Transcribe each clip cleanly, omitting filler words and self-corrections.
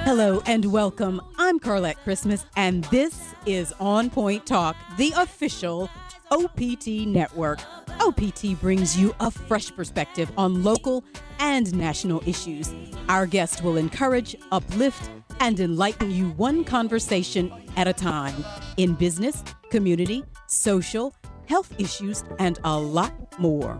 Hello and welcome. I'm Carlette Christmas, and this is On Point Talk, the official OPT network. OPT brings you a fresh perspective on local and national issues. Our guest will encourage, uplift, and enlighten you one conversation at a time in business, community, social, health issues, and a lot more.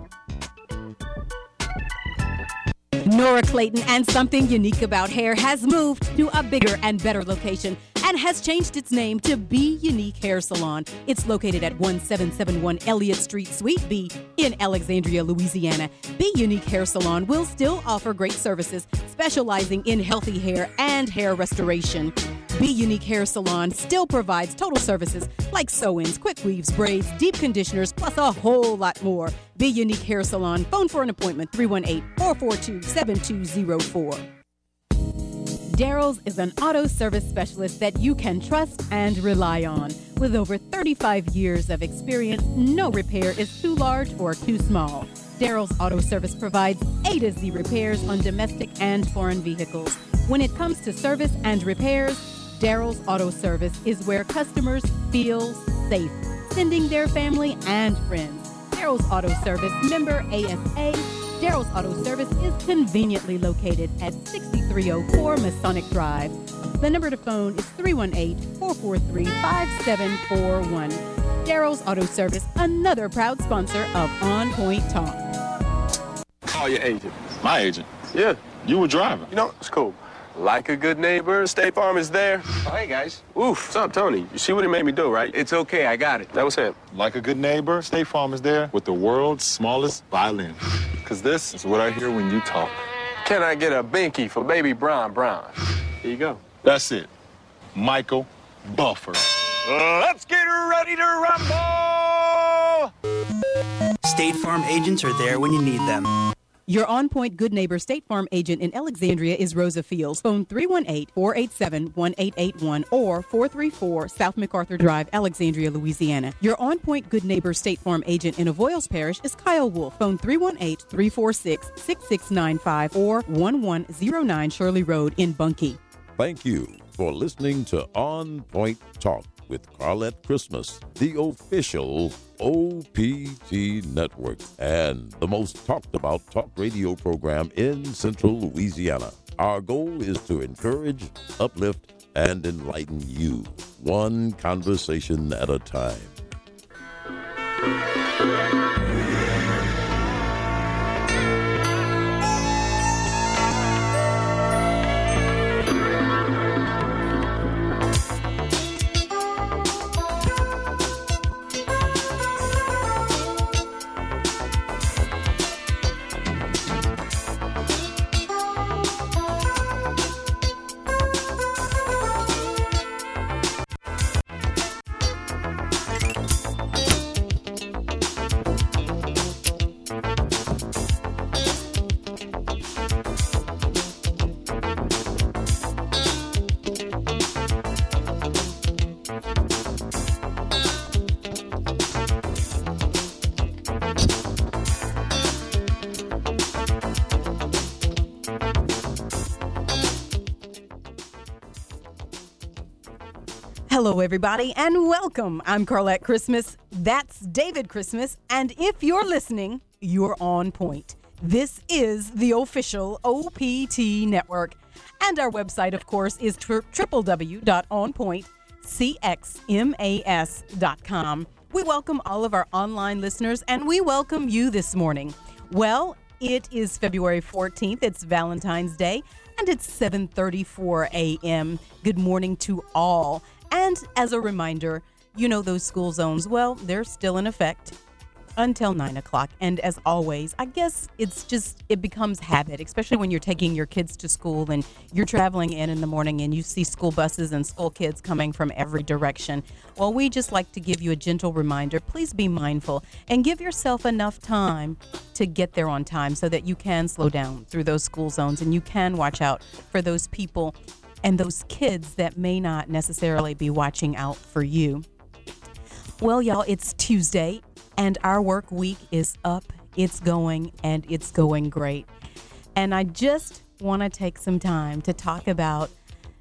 Nora Clayton and Something Unique About Hair has moved to a bigger and better location and has changed its name to Be Unique Hair Salon. It's located at 1771 Elliott Street, Suite B in Alexandria, Louisiana. Be Unique Hair Salon will still offer great services, specializing in healthy hair and hair restoration. Be Unique Hair Salon still provides total services like sew-ins, quick weaves, braids, deep conditioners, plus a whole lot more. Be Unique Hair Salon. Phone for an appointment, 318-442-7204. Daryl's is an auto service specialist that you can trust and rely on. With over 35 years of experience, no repair is too large or too small. Daryl's Auto Service provides A to Z repairs on domestic and foreign vehicles. When it comes to service and repairs, Daryl's Auto Service is where customers feel safe, sending their family and friends. Daryl's Auto Service, member ASA. Daryl's Auto Service is conveniently located at 6304 Masonic Drive. The number to phone is 318-443-5741. Daryl's Auto Service, another proud sponsor of On Point Talk. Call your agent. My agent? Yeah. You were driving. You know, it's cool. Like a good neighbor, State Farm is there. Oh, hey, guys. Oof, what's up, Tony? You see what he made me do, right? It's okay, I got it. That was him. Like a good neighbor, State Farm is there with the world's smallest violin. Because this is what I hear when you talk. Can I get a binky for baby Brown? Here you go. That's it. Michael Buffer. Let's get ready to rumble! State Farm agents are there when you need them. Your On Point Good Neighbor State Farm agent in Alexandria is Rosa Fields. Phone 318-487-1881 or 434 South MacArthur Drive, Alexandria, Louisiana. Your On Point Good Neighbor State Farm agent in Avoyles Parish is Kyle Wolf. Phone 318-346-6695 or 1109 Shirley Road in Bunkie. Thank you for listening to On Point Talk with Carlette Christmas, the official OPT network and the most talked about talk radio program in Central Louisiana. Our goal is to encourage, uplift, and enlighten you, one conversation at a time. Hello, everybody, and welcome. I'm Carlette Christmas. That's David Christmas. And if you're listening, you're on point. This is the official OPT network. And our website, of course, is www.onpointcxmas.com. We welcome all of our online listeners, and we welcome you this morning. Well, it is February 14th. It's Valentine's Day, and it's 7:34 a.m. Good morning to all. And as a reminder, you know those school zones, well, they're still in effect until 9 o'clock. And as always, I guess it becomes habit, especially when you're taking your kids to school and you're traveling in the morning and you see school buses and school kids coming from every direction. Well, we just like to give you a gentle reminder. Please be mindful and give yourself enough time to get there on time so that you can slow down through those school zones and you can watch out for those people and those kids that may not necessarily be watching out for you. Well, y'all, it's Tuesday, and our work week is up, it's going, and it's going great. And I just want to take some time to talk about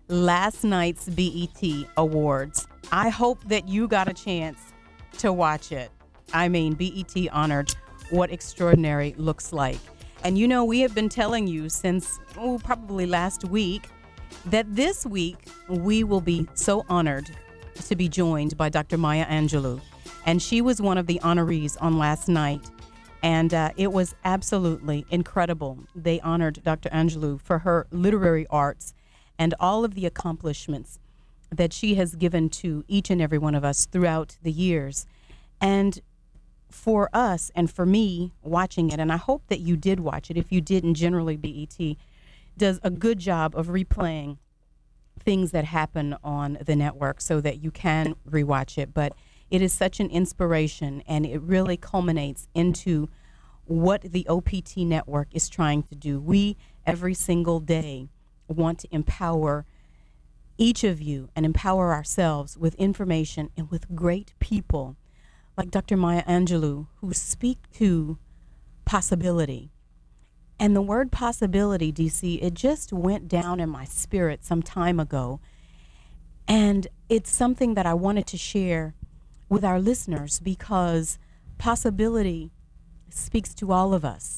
last night's BET Awards. I hope that you got a chance to watch it. I mean, BET honored what extraordinary looks like. And you know, we have been telling you since probably last week that this week we will be so honored to be joined by Dr. Maya Angelou. And she was one of the honorees on last night. And it was absolutely incredible. They honored Dr. Angelou for her literary arts and all of the accomplishments that she has given to each and every one of us throughout the years. And for us and for me watching it, and I hope that you did watch it. If you didn't, generally BET does a good job of replaying things that happen on the network so that you can rewatch it. But it is such an inspiration, and it really culminates into what the OPT network is trying to do. We, every single day, want to empower each of you and empower ourselves with information and with great people like Dr. Maya Angelou, who speak to possibility. And the word possibility, DC, it just went down in my spirit some time ago. And it's something that I wanted to share with our listeners because possibility speaks to all of us.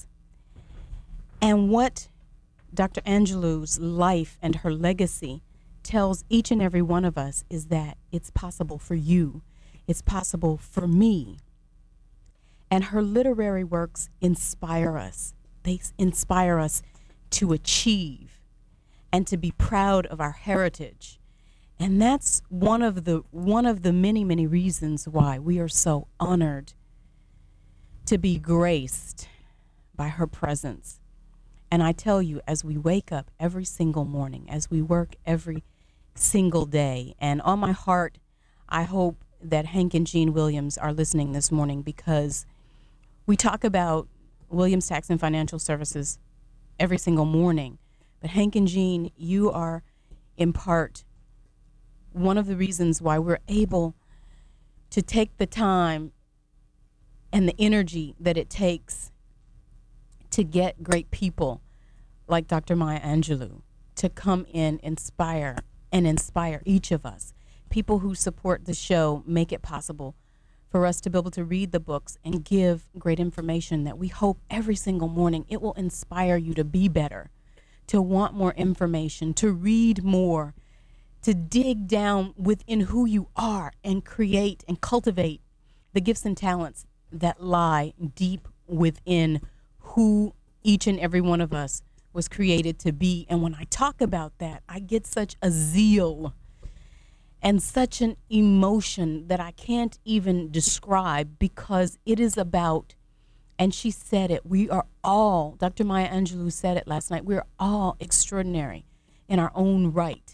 And what Dr. Angelou's life and her legacy tells each and every one of us is that it's possible for you. It's possible for me. And her literary works inspire us. They inspire us to achieve and to be proud of our heritage. And that's one of the many, many reasons why we are so honored to be graced by her presence. And I tell you, as we wake up every single morning, as we work every single day, and on my heart, I hope that Hank and Jean Williams are listening this morning, because we talk about Williams Tax and Financial Services every single morning. But Hank and Jean, you are in part one of the reasons why we're able to take the time and the energy that it takes to get great people like Dr. Maya Angelou to come in, inspire each of us. People who support the show make it possible for us to be able to read the books and give great information that we hope every single morning it will inspire you to be better, to want more information, to read more, to dig down within who you are and create and cultivate the gifts and talents that lie deep within who each and every one of us was created to be. And when I talk about that, I get such a zeal and such an emotion that I can't even describe, because it is about, and she said it, we are all, Dr. Maya Angelou said it last night, we're all extraordinary in our own right.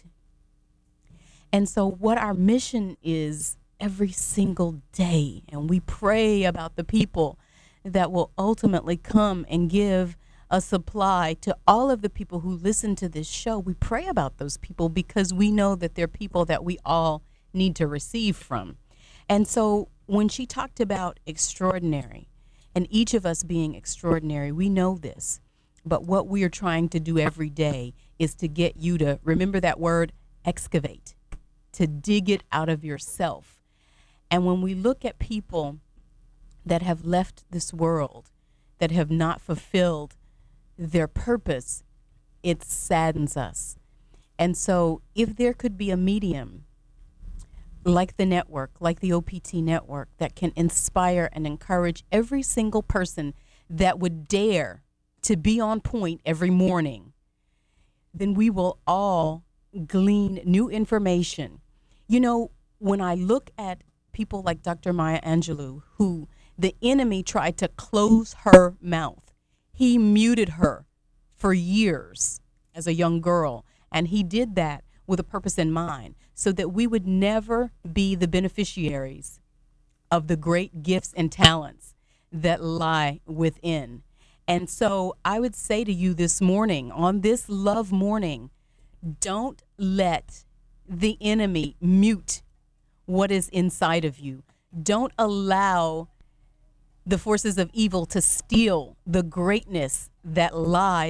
And so what our mission is every single day, and we pray about the people that will ultimately come and give a supply to all of the people who listen to this show. We pray about those people because we know that they're people that we all need to receive from. And so when she talked about extraordinary and each of us being extraordinary, we know this. But what we are trying to do every day is to get you to remember that word, excavate, to dig it out of yourself. And when we look at people that have left this world, that have not fulfilled their purpose, it saddens us. And so if there could be a medium like the network, like the OPT network, that can inspire and encourage every single person that would dare to be on point every morning, then we will all glean new information. You know, when I look at people like Dr. Maya Angelou, who the enemy tried to close her mouth. He muted her for years as a young girl, and he did that with a purpose in mind, so that we would never be the beneficiaries of the great gifts and talents that lie within. And so I would say to you this morning, on this love morning, don't let the enemy mute what is inside of you. Don't allow the forces of evil to steal the greatness that lies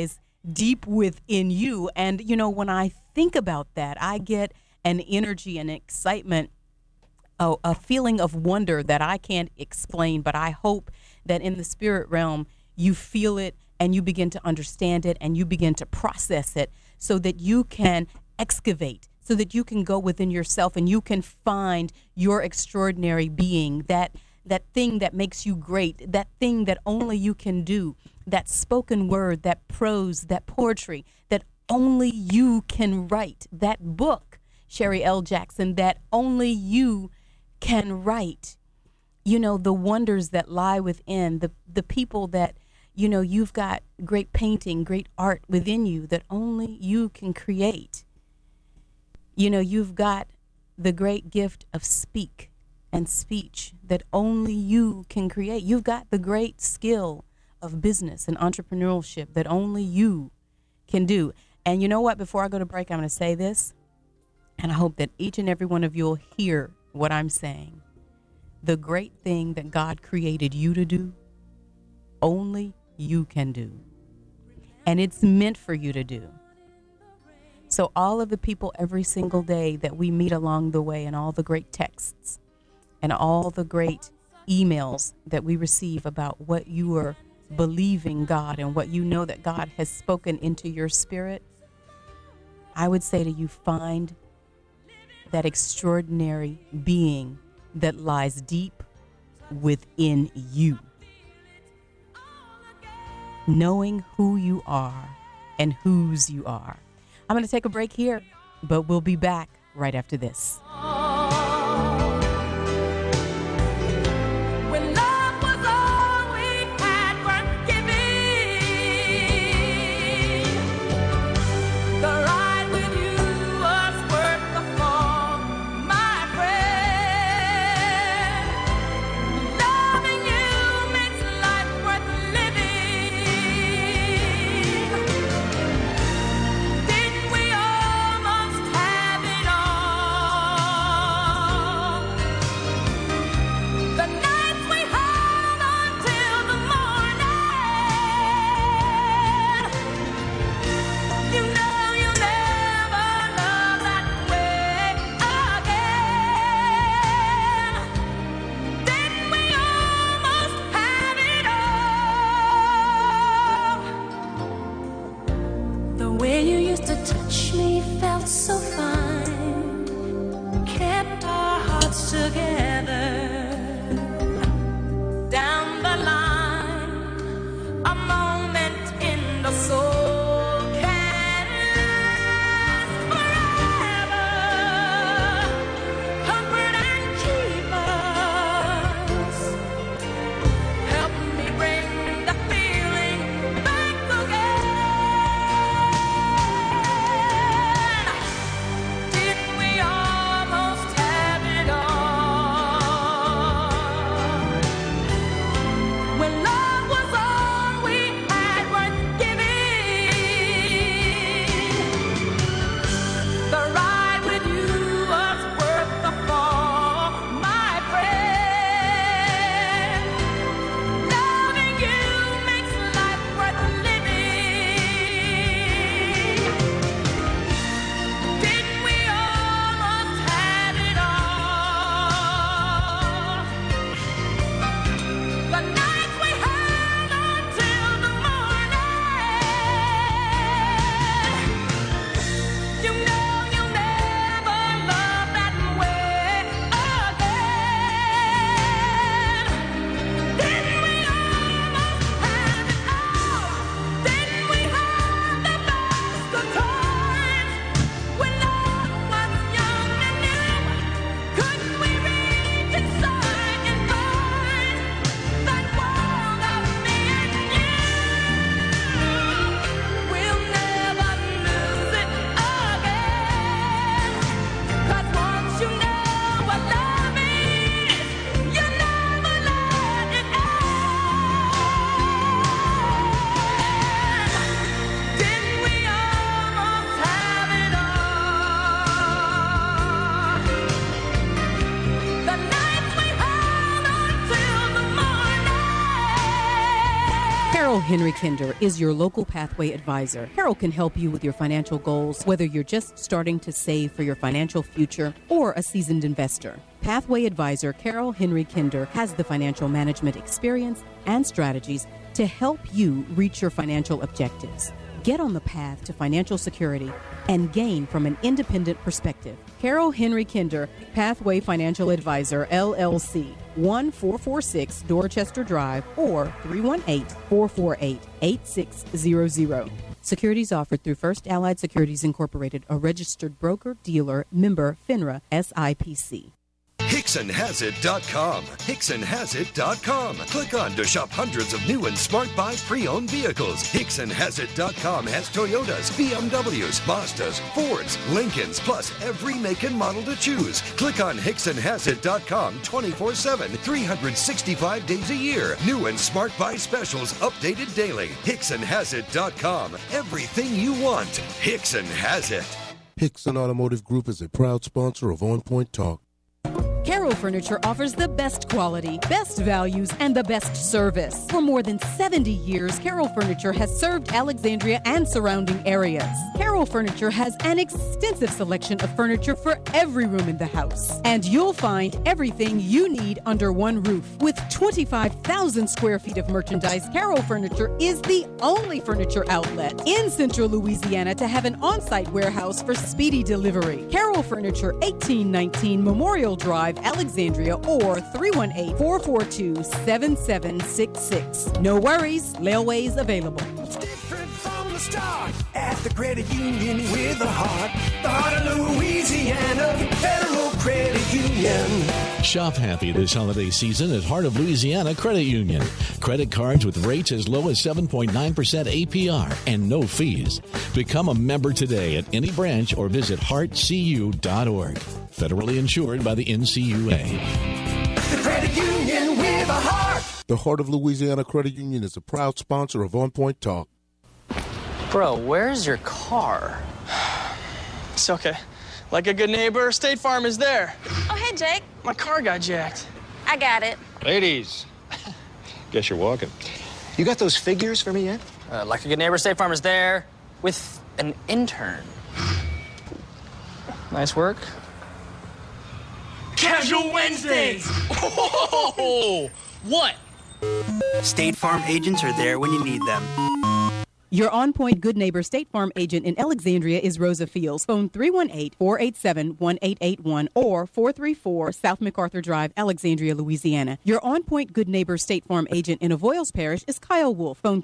deep within you. And, you know, when I think about that, I get an energy and excitement, a feeling of wonder that I can't explain, but I hope that in the spirit realm, you feel it and you begin to understand it and you begin to process it so that you can excavate, so that you can go within yourself and you can find your extraordinary being, that thing that makes you great, that thing that only you can do, that spoken word, that prose, that poetry, that only you can write, that book, Sherry L. Jackson, that only you can write. You know, the wonders that lie within, the people that, you know, you've got great painting, great art within you that only you can create. You know, you've got the great gift of speak and speech that only you can create. You've got the great skill of business and entrepreneurship that only you can do. And you know what? Before I go to break, I'm going to say this, and I hope that each and every one of you will hear what I'm saying. The great thing that God created you to do, only you can do. And it's meant for you to do. So all of the people every single day that we meet along the way, and all the great texts and all the great emails that we receive about what you are believing God and what you know that God has spoken into your spirit, I would say to you, find that extraordinary being that lies deep within you. Knowing who you are and whose you are. I'm going to take a break here, but we'll be back right after this. Carol Henry Kinder is your local Pathway advisor. Carol can help you with your financial goals, whether you're just starting to save for your financial future or a seasoned investor. Pathway advisor Carol Henry Kinder has the financial management experience and strategies to help you reach your financial objectives. Get on the path to financial security and gain from an independent perspective. Carol Henry Kinder, Pathway Financial Advisor, LLC, 1446 Dorchester Drive, or 318-448-8600. Securities offered through First Allied Securities Incorporated, a registered broker, dealer, member, FINRA, SIPC. HicksonHasIt.com. HicksonHasIt.com. Click on to shop hundreds of new and smart buy pre-owned vehicles. HicksonHasIt.com has Toyotas, BMWs, Mazdas, Fords, Lincolns, plus every make and model to choose. Click on HicksonHasIt.com 24/7, 365 days a year. New and smart buy specials updated daily. HicksonHasIt.com. Everything you want. Hickson has it. Hickson Automotive Group is a proud sponsor of On Point Talk. Carol Furniture offers the best quality, best values, and the best service. For more than 70 years, Carol Furniture has served Alexandria and surrounding areas. Carol Furniture has an extensive selection of furniture for every room in the house. And you'll find everything you need under one roof. With 25,000 square feet of merchandise, Carol Furniture is the only furniture outlet in Central Louisiana to have an on-site warehouse for speedy delivery. Carol Furniture, 1819 Memorial Drive, Alexandria, or 318-442-7766. No worries, layaway's available. Different from the start at the credit union with a heart. The heart of Louisiana, Federal Credit Union. Shop happy this holiday season at Heart of Louisiana Credit Union. Credit cards with rates as low as 7.9% APR and no fees. Become a member today at any branch or visit heartcu.org. Federally insured by the NCUA. The credit union with a heart. The Heart of Louisiana Credit Union is a proud sponsor of On Point Talk. Bro, where's your car? It's okay. Like a good neighbor, State Farm is there. Oh, hey, Jake. My car got jacked. I got it. Ladies, guess you're walking. You got those figures for me yet? Like a good neighbor, State Farm is there with an intern. Nice work. Casual Wednesdays. Oh, what? State Farm agents are there when you need them. Your on-point Good Neighbor State Farm agent in Alexandria is Rosa Fields. Phone 318-487-1881 or 434 South MacArthur Drive, Alexandria, Louisiana. Your on-point Good Neighbor State Farm agent in Avoyles Parish is Kyle Wolf. Phone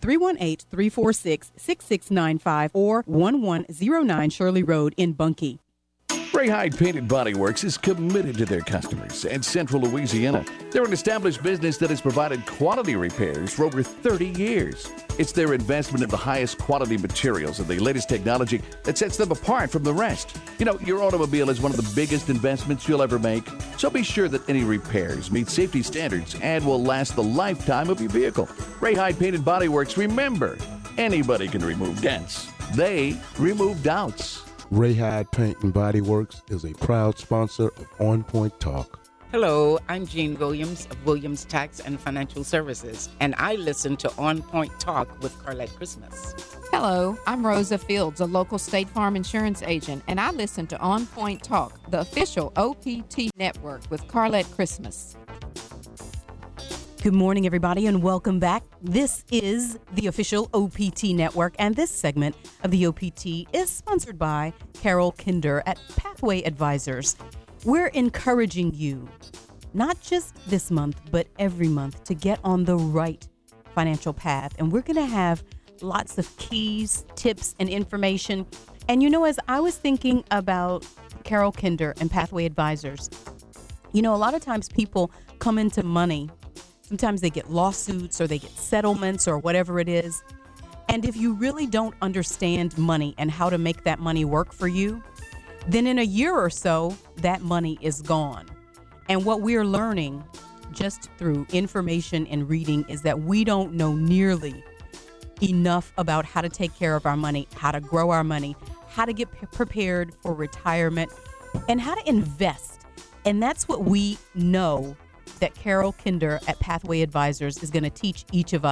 318-346-6695 or 1109 Shirley Road in Bunkie. Ray Hyde Painted Body Works is committed to their customers and Central Louisiana. They're an established business that has provided quality repairs for over 30 years. It's their investment in the highest quality materials and the latest technology that sets them apart from the rest. You know, your automobile is one of the biggest investments you'll ever make, so be sure that any repairs meet safety standards and will last the lifetime of your vehicle. Ray Hyde Painted Body Works, remember, anybody can remove dents. They remove doubts. Ray Hyde Paint and Body Works is a proud sponsor of On Point Talk. Hello, I'm Jean Williams of Williams Tax and Financial Services, and I listen to On Point Talk with Carlette Christmas. Hello, I'm Rosa Fields, a local State Farm insurance agent, and I listen to On Point Talk, the official OPT network with Carlette Christmas. Good morning, everybody, and welcome back. This is the official OPT network, and this segment of the OPT is sponsored by Carol Kinder at Pathway Advisors. We're encouraging you, not just this month, but every month, to get on the right financial path. And we're going to have lots of keys, tips, and information. And, you know, as I was thinking about Carol Kinder and Pathway Advisors, you know, a lot of times people come into money. Sometimes they get lawsuits or they get settlements or whatever it is. And if you really don't understand money and how to make that money work for you, then in a year or so, that money is gone. And what we're learning just through information and reading is that we don't know nearly enough about how to take care of our money, how to grow our money, how to get prepared for retirement, and how to invest. And that's what we know that Carol Kinder at Pathway Advisors is going to teach each of us.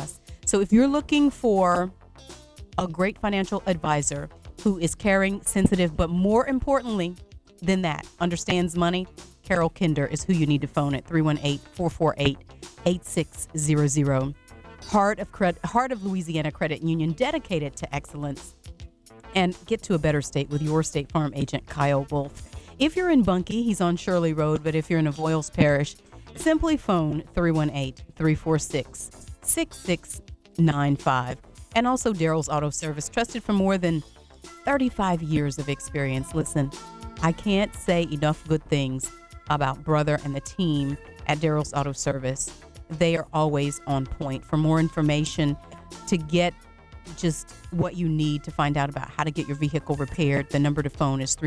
So if you're looking for a great financial advisor who is caring, sensitive, but more importantly than that, understands money, Carol Kinder is who you need to phone at 318-448-8600. Heart of Louisiana Credit Union, dedicated to excellence. And get to a better state with your State Farm agent, Kyle Wolf. If you're in Bunkie, he's on Shirley Road, but if you're in Avoyles Parish, simply phone 318-346-6695. And also Daryl's Auto Service, trusted for more than 35 years of experience. Listen, I can't say enough good things about Brother and the team at Daryl's Auto Service. They are always on point. For more information, to get just what you need to find out about how to get your vehicle repaired, the number to phone is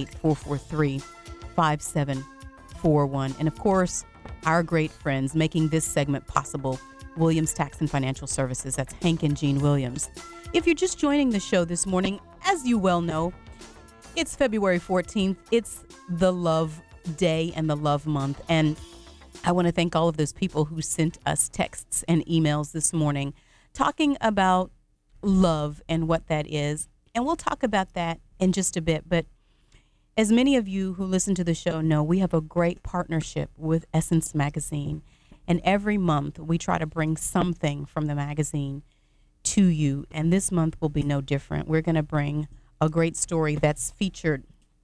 318-443-5741. And of course, our great friends making this segment possible, Williams Tax and Financial Services. That's Hank and Jean Williams. If you're just joining the show this morning, as you well know, it's February 14th. It's the Love Day and the Love Month. And I want to thank all of those people who sent us texts and emails this morning talking about love and what that is. And we'll talk about that in just a bit. But as many of you who listen to the show know, we have a great partnership with Essence Magazine. And every month we try to bring something from the magazine to you. And this month will be no different. We're going to bring a great story that's featured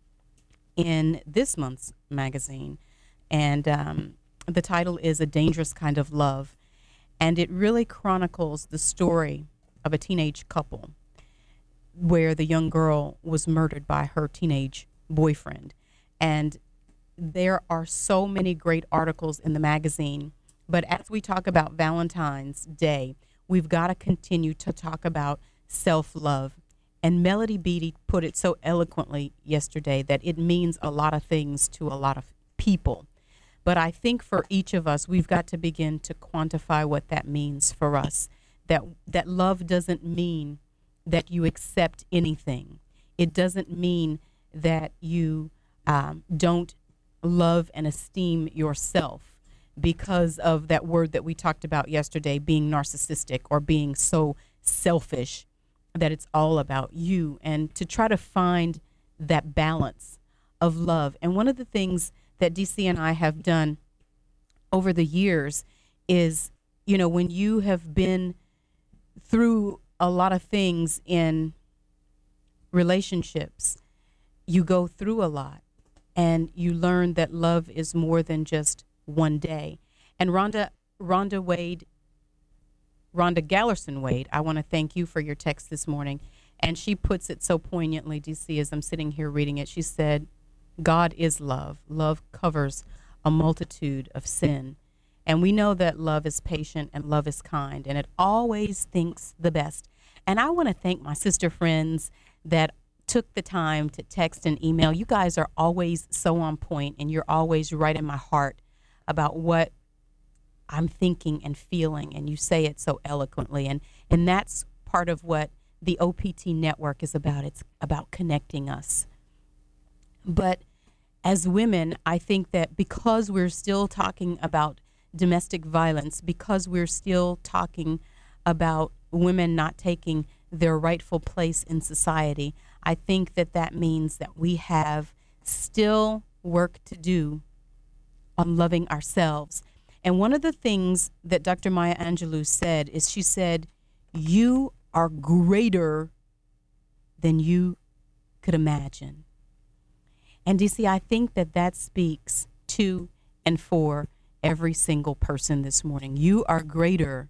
in this month's magazine. And the title is A Dangerous Kind of Love. And it really chronicles the story of a teenage couple where the young girl was murdered by her teenage boyfriend. And there are so many great articles in the magazine. But as we talk about Valentine's Day, we've got to continue to talk about self-love. And Melody Beattie put it so eloquently yesterday that it means a lot of things to a lot of people. But I think for each of us, we've got to begin to quantify what that means for us. That love doesn't mean that you accept anything. It doesn't mean that you don't love and esteem yourself because of that word that we talked about yesterday, being narcissistic or being so selfish that it's all about you, and to try to find that balance of love. And one of the things that DC and I have done over the years is, you know, when you have been through a lot of things in relationships, you go through a lot and you learn that love is more than just one day. And Rhonda Gallerson Wade, I want to thank you for your text this morning. And she puts it so poignantly, DC, as I'm sitting here reading it. She said, God is love. Love covers a multitude of sin. And we know that love is patient and love is kind, and it always thinks the best. And I want to thank my sister friends that took the time to text and email. You guys are always so on point, and you're always right in my heart about what I'm thinking and feeling, and you say it so eloquently. And that's part of what the OPT network is about. It's about connecting us. But as women, I think that because we're still talking about domestic violence, because we're still talking about women not taking their rightful place in society, I think that means that we have still work to do on loving ourselves. And one of the things that Dr. Maya Angelou said is, she said, you are greater than you could imagine. And DC, I think that speaks to and for every single person this morning. You are greater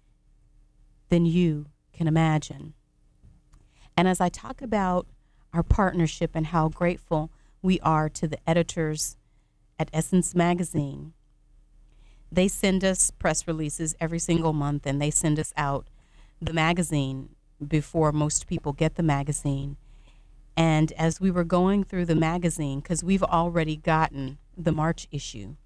than you can imagine. And as I talk about our partnership and how grateful we are to the editors at Essence Magazine, they send us press releases every single month, and they send us out the magazine before most people get the magazine. And as we were going through the magazine, because we've already gotten the March issue,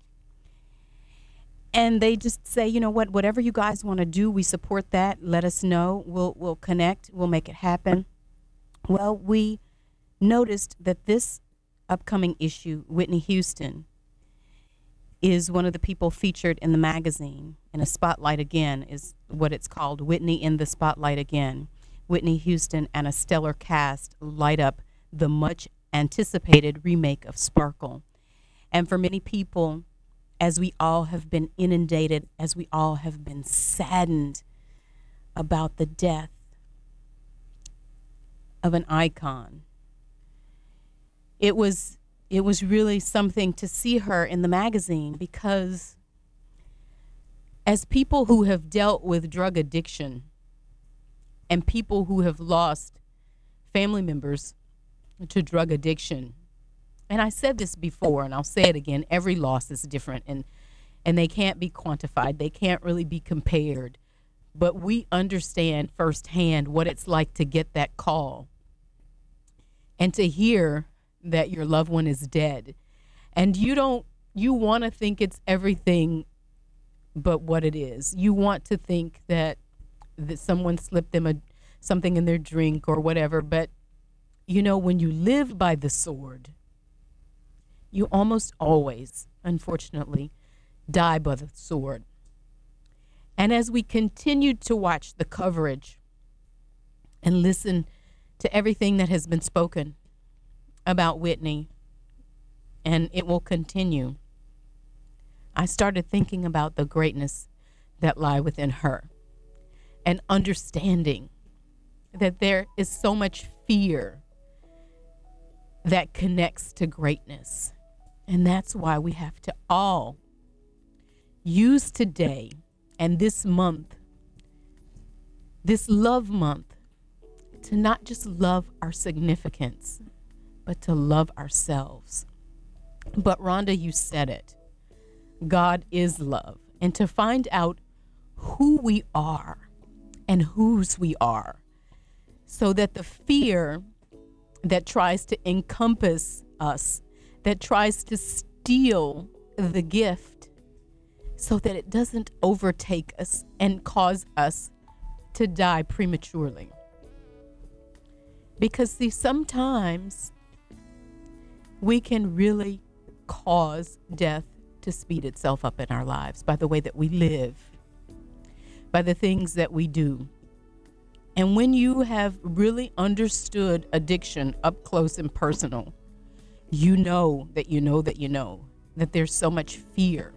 and they just say, you know what, whatever you guys want to do, we support that. Let us know. We'll connect. We'll make it happen. Well, we noticed that this upcoming issue, Whitney Houston is one of the people featured in the magazine. in a spotlight again is what it's called, Whitney in the Spotlight Again. Whitney Houston and a stellar cast light up the much anticipated remake of Sparkle. And for many people, as we all have been inundated, as we all have been saddened about the death of an icon, it was really something to see her in the magazine, because as people who have dealt with drug addiction and people who have lost family members to drug addiction, and I said this before and I'll say it again, every loss is different and they can't be quantified. They can't really be compared. But we understand firsthand what it's like to get that call and to hear that your loved one is dead. And you want to think it's everything but what it is. You want to think that someone slipped them something in their drink or whatever. But, when you live by the sword, you almost always, unfortunately, die by the sword. And as we continued to watch the coverage and listen to everything that has been spoken about Whitney, and it will continue, I started thinking about the greatness that lie within her and understanding that there is so much fear that connects to greatness. And that's why we have to all use today and this month, this love month, to not just love our significance, but to love ourselves. But Rhonda, you said it. God is love. And to find out who we are and whose we are, so that the fear that tries to encompass us, that tries to steal the gift, so that it doesn't overtake us and cause us to die prematurely. Because, see, sometimes we can really cause death to speed itself up in our lives by the way that we live, by the things that we do. And when you have really understood addiction up close and personal, you know that there's so much fear.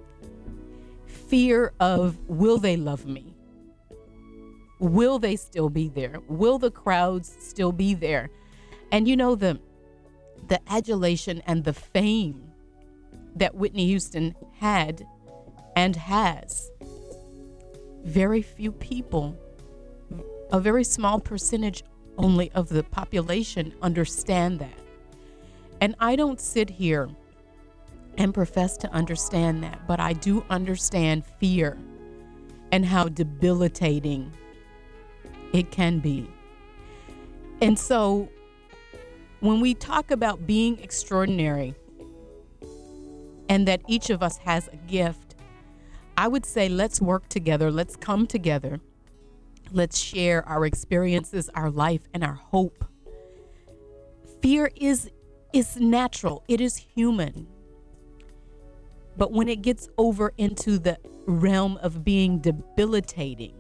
Fear of, will they love me? Will they still be there? Will the crowds still be there? And the adulation and the fame that Whitney Houston had and has, very few people, a very small percentage only of the population understand that. And I don't sit here and profess to understand that, but I do understand fear and how debilitating it can be. And so when we talk about being extraordinary and that each of us has a gift, I would say let's work together, let's come together, let's share our experiences, our life, and our hope. Fear is natural, it is human. But when it gets over into the realm of being debilitating,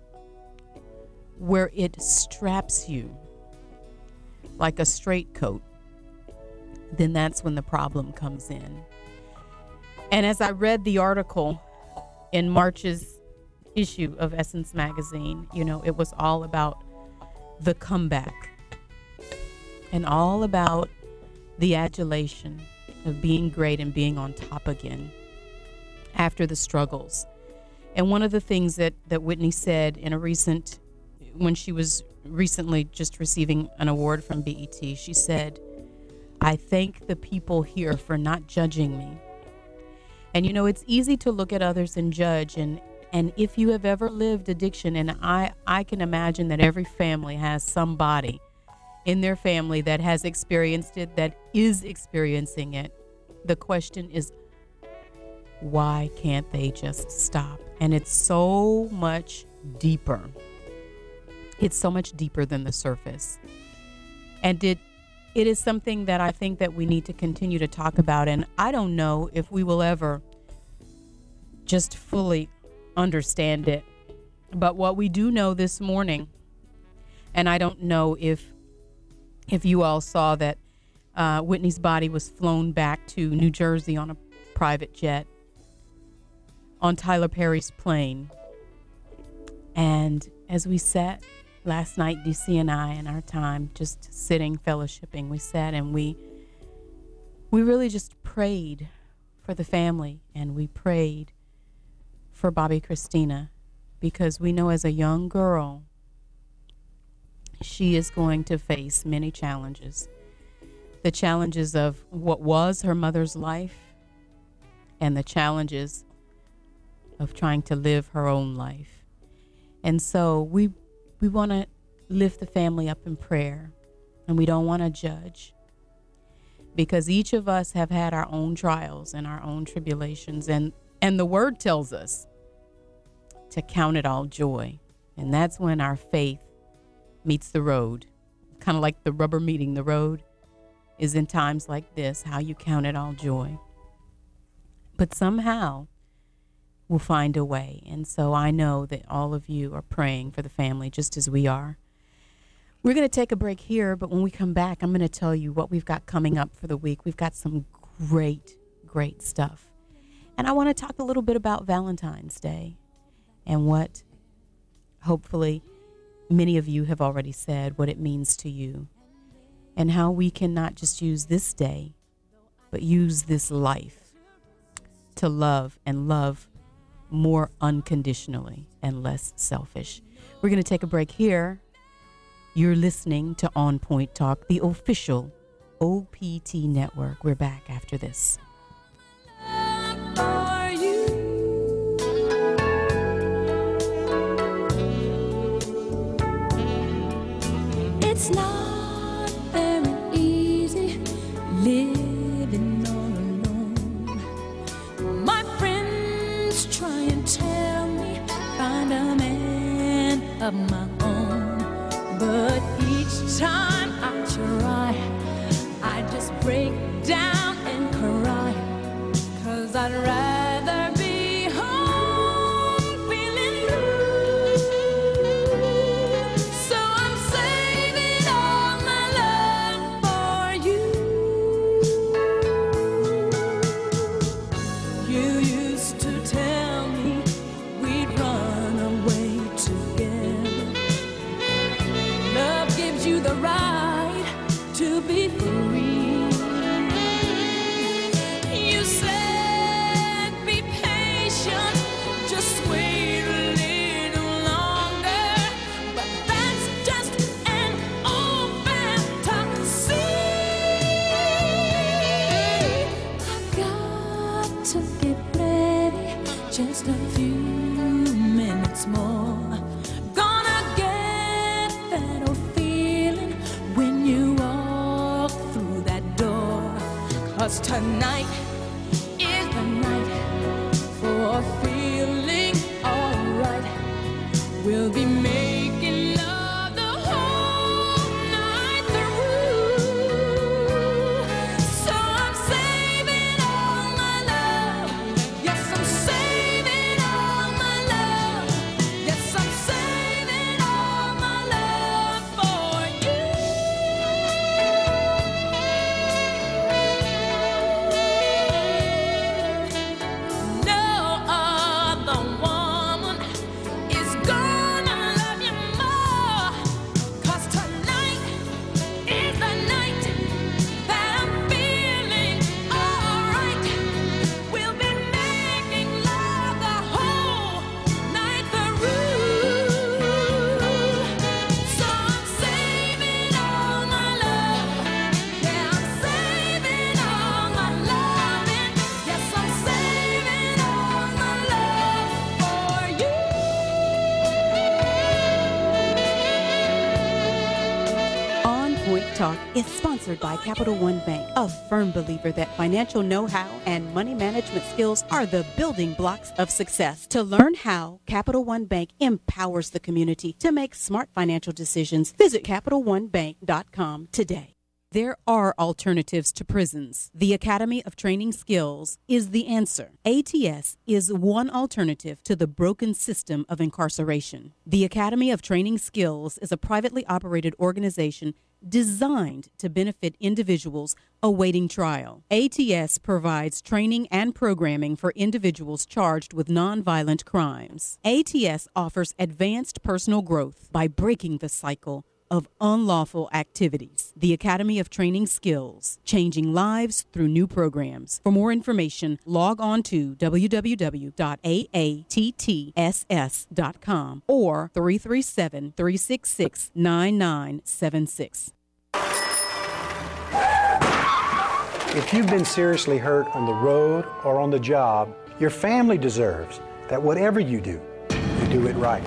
where it straps you like a straitcoat, then that's when the problem comes in. And as I read the article in March's issue of Essence magazine, it was all about the comeback and all about the adulation of being great and being on top again after the struggles. And one of the things that Whitney said when she was recently just receiving an award from BET, she said, "I thank the people here for not judging me." And it's easy to look at others and judge, and if you have ever lived addiction, and I can imagine that every family has somebody in their family that has experienced it, that is experiencing it. The question is, why can't they just stop? And it's so much deeper. It's so much deeper than the surface. And it is something that I think that we need to continue to talk about. And I don't know if we will ever just fully understand it. But what we do know this morning, and I don't know if you all saw that Whitney's body was flown back to New Jersey on a private jet on Tyler Perry's plane. And as we sat last night, DC and I, in our time, just sitting, fellowshipping, we sat and we really just prayed for the family, and we prayed for Bobby Christina, because we know as a young girl, she is going to face many challenges. The challenges of what was her mother's life and the challenges of trying to live her own life. And so we want to lift the family up in prayer, and we don't want to judge, because each of us have had our own trials and our own tribulations, and the word tells us to count it all joy. And that's when our faith meets the road, kind of like the rubber meeting the road is in times like this, how you count it all joy. But somehow we'll find a way. And so I know that all of you are praying for the family just as we are. We're going to take a break here, but when we come back, I'm going to tell you what we've got coming up for the week. We've got some great stuff. And I want to talk a little bit about Valentine's Day and what hopefully many of you have already said, what it means to you, and how we can not just use this day, but use this life to love, and love more unconditionally and less selfish. We're going to take a break here. You're listening to On Point Talk, the official OPT network. We're back after this. It's not very easy living all alone. My friends try and tell me find a man of my own, but each time I try, I just break down and cry, 'cause I'd rather be home feeling blue. So I'm saving all my love for you. You used to tell me we'd run away together. Love gives you the right to be free. You said be patient, just wait a little longer, but that's just an old fantasy. I've got to get ready, just a few minutes more. Gonna get that old feeling when you walk through that door, 'cause tonight is the night for feeling alright. We'll be making love the whole night through. So I'm saving all my love. Yes, I'm saving all my love. Yes, I'm saving all my love for you. No other woman is gonna love you more, 'cause tonight is the night that I'm feeling alright. We'll be making love the whole night through. So I'm saving all my love. Yeah, I'm saving all my loving. Yes, I'm saving all my love for you. On Point Talk is sponsored by Capital One Bank, a firm believer that financial know-how and money management skills are the building blocks of success. To learn how Capital One Bank empowers the community to make smart financial decisions, visit CapitalOneBank.com today. There are alternatives to prisons. The Academy of Training Skills is the answer. ATS is one alternative to the broken system of incarceration. The Academy of Training Skills is a privately operated organization designed to benefit individuals awaiting trial. ATS provides training and programming for individuals charged with nonviolent crimes. ATS offers advanced personal growth by breaking the cycle of unlawful activities. The Academy of Training Skills, changing lives through new programs. For more information, log on to www.aatts.com or 337-366-9976. If you've been seriously hurt on the road or on the job, your family deserves that whatever you do it right.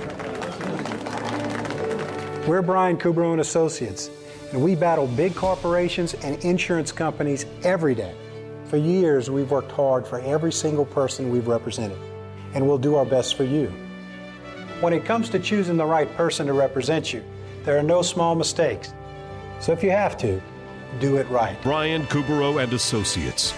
We're Brian Kubrow and Associates, and we battle big corporations and insurance companies every day. For years, we've worked hard for every single person we've represented, and we'll do our best for you. When it comes to choosing the right person to represent you, there are no small mistakes. So if you have to, do it right. Brian Kubrow and Associates,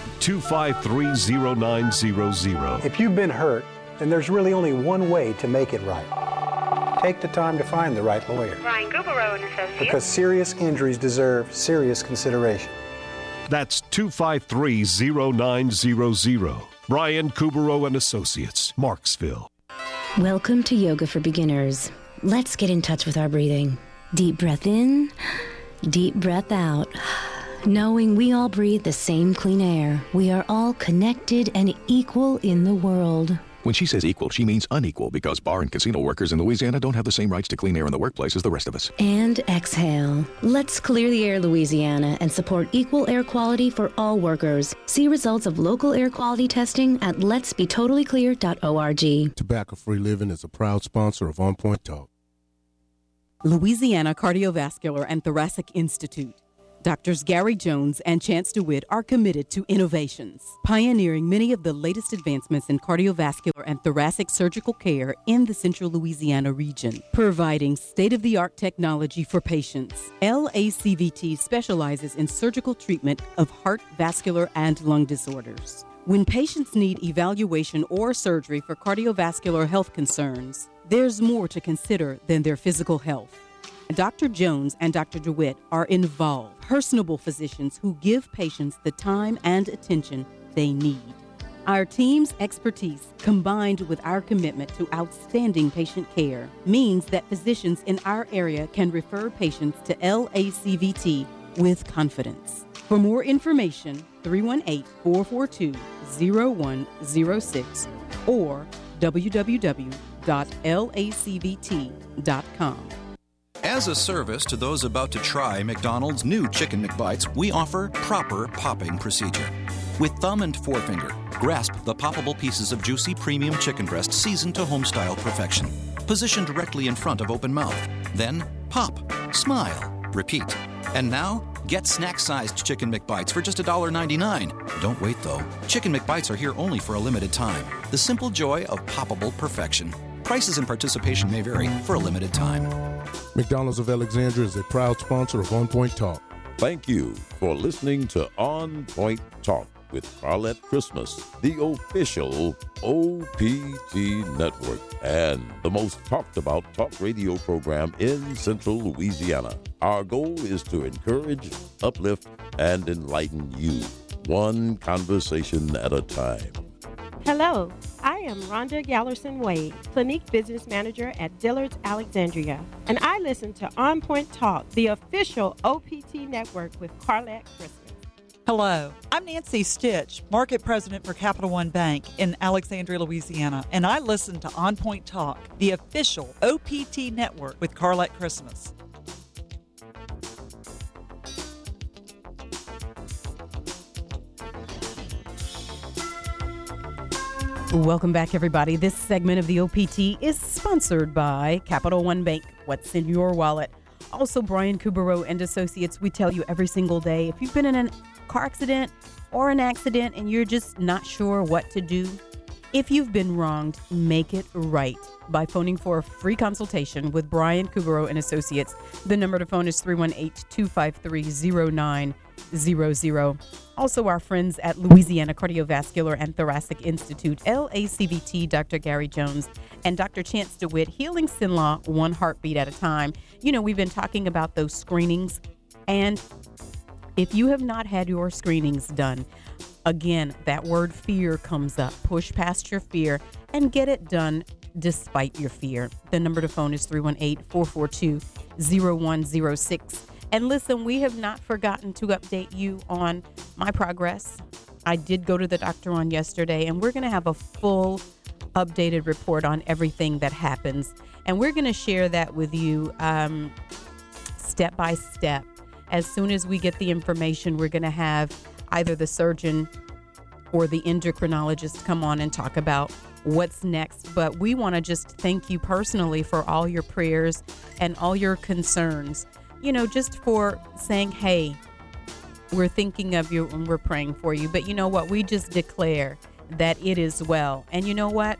253-0900. If you've been hurt, then there's really only one way to make it right. Take the time to find the right lawyer. Brian Kubrow and Associates. Because serious injuries deserve serious consideration. That's 253-0900. Brian Kubrow and Associates, Marksville. Welcome to Yoga for Beginners. Let's get in touch with our breathing. Deep breath in, deep breath out. Knowing we all breathe the same clean air, we are all connected and equal in the world. When she says equal, she means unequal because bar and casino workers in Louisiana don't have the same rights to clean air in the workplace as the rest of us. And exhale. Let's clear the air, Louisiana, and support equal air quality for all workers. See results of local air quality testing at letsbetotallyclear.org. Tobacco-free living is a proud sponsor of On Point Talk. Louisiana Cardiovascular and Thoracic Institute. Doctors Gary Jones and Chance DeWitt are committed to innovations, pioneering many of the latest advancements in cardiovascular and thoracic surgical care in the central Louisiana region, providing state-of-the-art technology for patients. LACVT specializes in surgical treatment of heart, vascular, and lung disorders. When patients need evaluation or surgery for cardiovascular health concerns, there's more to consider than their physical health. Dr. Jones and Dr. DeWitt are involved, personable physicians who give patients the time and attention they need. Our team's expertise, combined with our commitment to outstanding patient care, means that physicians in our area can refer patients to LACVT with confidence. For more information, 318-442-0106 or www.lacvt.com. As a service to those about to try McDonald's new Chicken McBites, we offer proper popping procedure. With thumb and forefinger, grasp the poppable pieces of juicy premium chicken breast seasoned to home-style perfection. Position directly in front of open mouth. Then pop, smile, repeat. And now, get snack-sized Chicken McBites for just $1.99. Don't wait, though. Chicken McBites are here only for a limited time. The simple joy of poppable perfection. Prices and participation may vary for a limited time. McDonald's of Alexandria is a proud sponsor of On Point Talk. Thank you for listening to On Point Talk with Carlette Christmas, the official OPT network and the most talked about talk radio program in Central Louisiana. Our goal is to encourage, uplift, and enlighten you, one conversation at a time. Hello, I am Rhonda Gallerson Wade, Clinique Business Manager at Dillard's Alexandria, and I listen to On Point Talk, the official OPT network with Carlette Christmas. Hello, I'm Nancy Stitch, Market President for Capital One Bank in Alexandria, Louisiana, and I listen to On Point Talk, the official OPT network with Carlette Christmas. Welcome back, everybody. This segment of the OPT is sponsored by Capital One Bank. What's in your wallet? Also, Brian Kubrow and Associates. We tell you every single day, if you've been in a car accident or an accident and you're just not sure what to do, If you've been wronged, make it right by phoning for a free consultation with Brian Kubero and Associates. The number to phone is 318-253-0900. Also, our friends at Louisiana Cardiovascular and Thoracic Institute, LACVT, Dr. Gary Jones, and Dr. Chance DeWitt, healing Sinlaw one heartbeat at a time. You know, we've been talking about those screenings, and if you have not had your screenings done, again, that word fear comes up. Push past your fear and get it done despite your fear. The number to phone is 318-442-0106. And listen, we have not forgotten to update you on my progress. I did go to the doctor on yesterday, and we're going to have a full updated report on everything that happens. And we're going to share that with you step by step. As soon as we get the information, we're going to have either the surgeon or the endocrinologist come on and talk about what's next. But we want to just thank you personally for all your prayers and all your concerns, you know, just for saying, hey, we're thinking of you and we're praying for you. But you know what? We just declare that it is well. And you know what?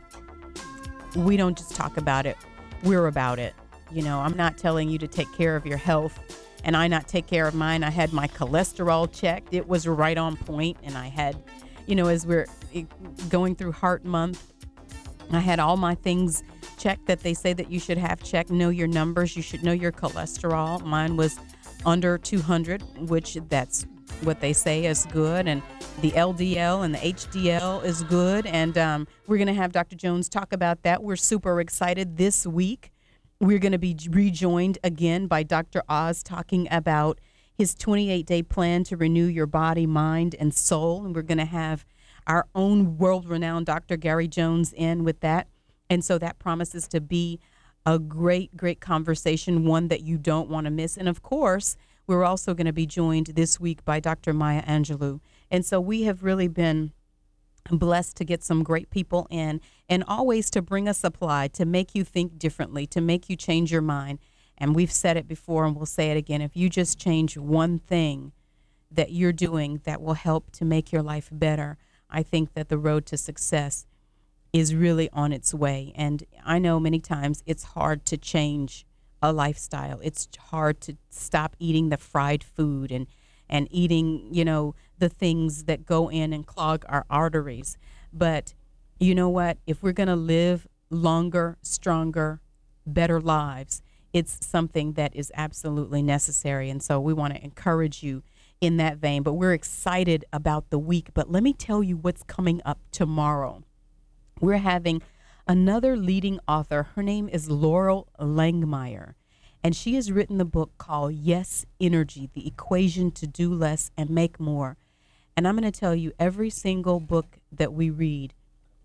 We don't just talk about it. We're about it. You know, I'm not telling you to take care of your health and I not take care of mine. I had my cholesterol checked. It was right on point. And I had, you know, as we're going through Heart Month, I had all my things checked that they say that you should have checked. Know your numbers. You should know your cholesterol. Mine was under 200, which that's what they say is good. And the LDL and the HDL is good. And we're going to have Dr. Jones talk about that. We're super excited this week. We're going to be rejoined again by Dr. Oz talking about his 28-day plan to renew your body, mind, and soul. And we're going to have our own world-renowned Dr. Gary Jones in with that. And so that promises to be a great, great conversation, one that you don't want to miss. And, of course, we're also going to be joined this week by Dr. Maya Angelou. And so we have really been blessed to get some great people in, and always to bring a supply to make you think differently, to make you change your mind. And we've said it before and we'll say it again. If you just change one thing that you're doing that will help to make your life better, I think that the road to success is really on its way. And I know many times it's hard to change a lifestyle. It's hard to stop eating the fried food and eating, you know, the things that go in and clog our arteries. But you know what? If we're going to live longer, stronger, better lives, it's something that is absolutely necessary. And so we want to encourage you in that vein. But we're excited about the week. But let me tell you what's coming up tomorrow. We're having another leading author. Her name is Laurel Langmeyer. And she has written the book called Yes Energy, The Equation to Do Less and Make More. And I'm going to tell you, every single book that we read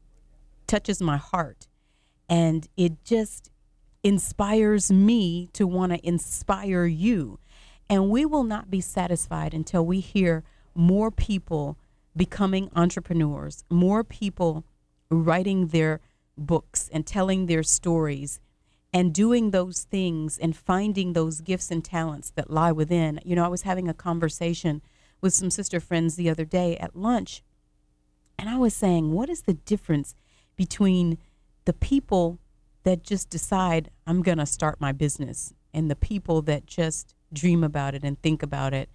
touches my heart. And it just inspires me to want to inspire you. And we will not be satisfied until we hear more people becoming entrepreneurs, more people writing their books and telling their stories and doing those things and finding those gifts and talents that lie within. You know, I was having a conversation with some sister friends the other day at lunch, and I was saying, what is the difference between the people that just decide I'm going to start my business and the people that just dream about it and think about it,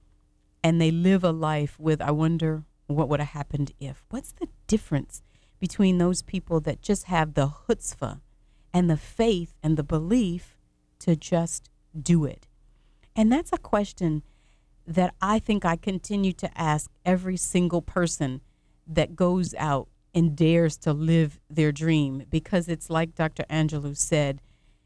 and they live a life with, I wonder what would have happened if? What's the difference between those people that just have the chutzpah and the faith and the belief to just do it? And that's a question that I think I continue to ask every single person that goes out and dares to live their dream, because it's like Dr. Angelou said,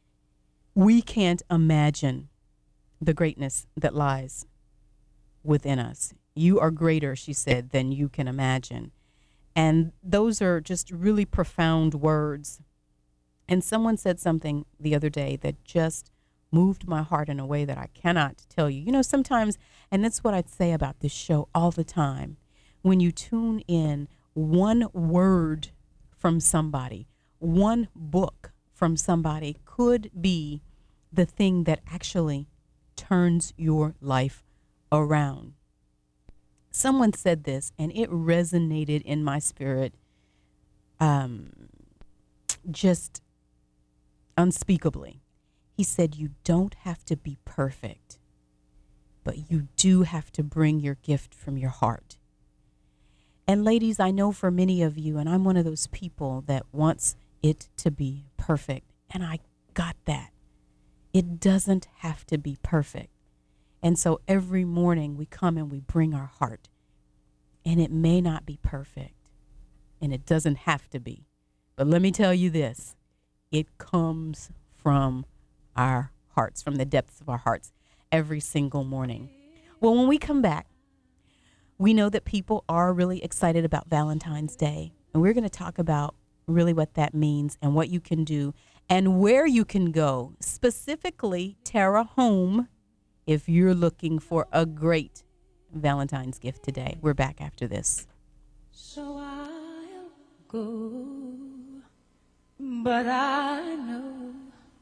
we can't imagine the greatness that lies within us. You are greater, she said, than you can imagine. And those are just really profound words. And someone said something the other day that just moved my heart in a way that I cannot tell you. You know, sometimes, and that's what I'd say about this show all the time, when you tune in, one word from somebody, one book from somebody could be the thing that actually turns your life around. Someone said this, and it resonated in my spirit. just unspeakably. He said, you don't have to be perfect, but you do have to bring your gift from your heart. And ladies, I know for many of you, and I'm one of those people that wants it to be perfect, and I got that. It doesn't have to be perfect. And so every morning we come and we bring our heart, and it may not be perfect, and it doesn't have to be. But let me tell you this, it comes from our hearts, from the depths of our hearts, every single morning. Well, when we come back, we know that people are really excited about Valentine's Day, and we're going to talk about really what that means and what you can do and where you can go, specifically Terra Home, if you're looking for a great Valentine's gift today. We're back after this. So I'll go, but I know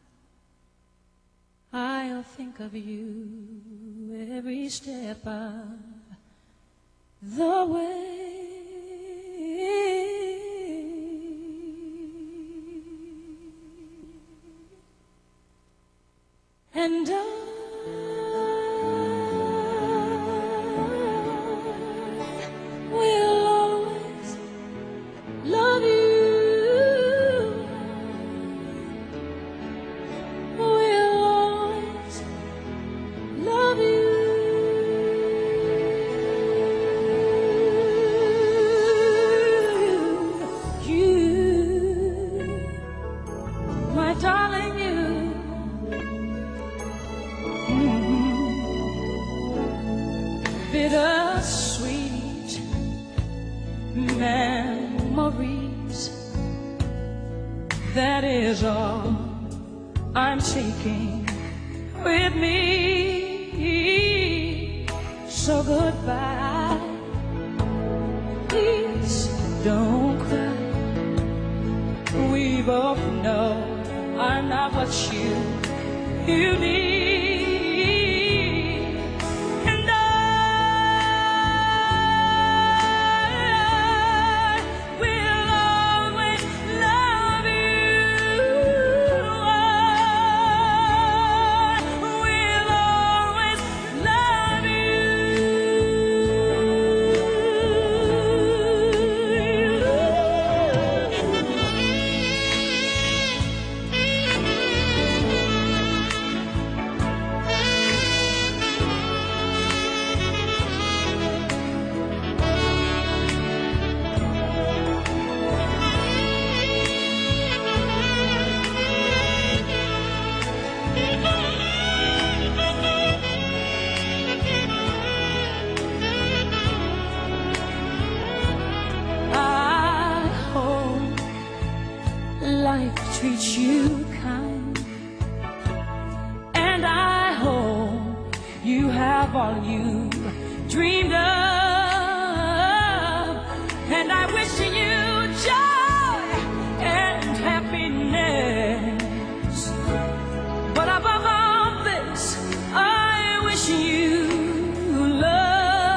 I'll think of you every step of the way. And will always love you. Will always love you. You, my darling, you. Bittersweet memories, that is all I'm taking with me. So goodbye, please don't cry. We both know I'm not what you need. Treat you kind, and I hope you have all you dreamed of, and I wish you joy and happiness, but above all this, I wish you love.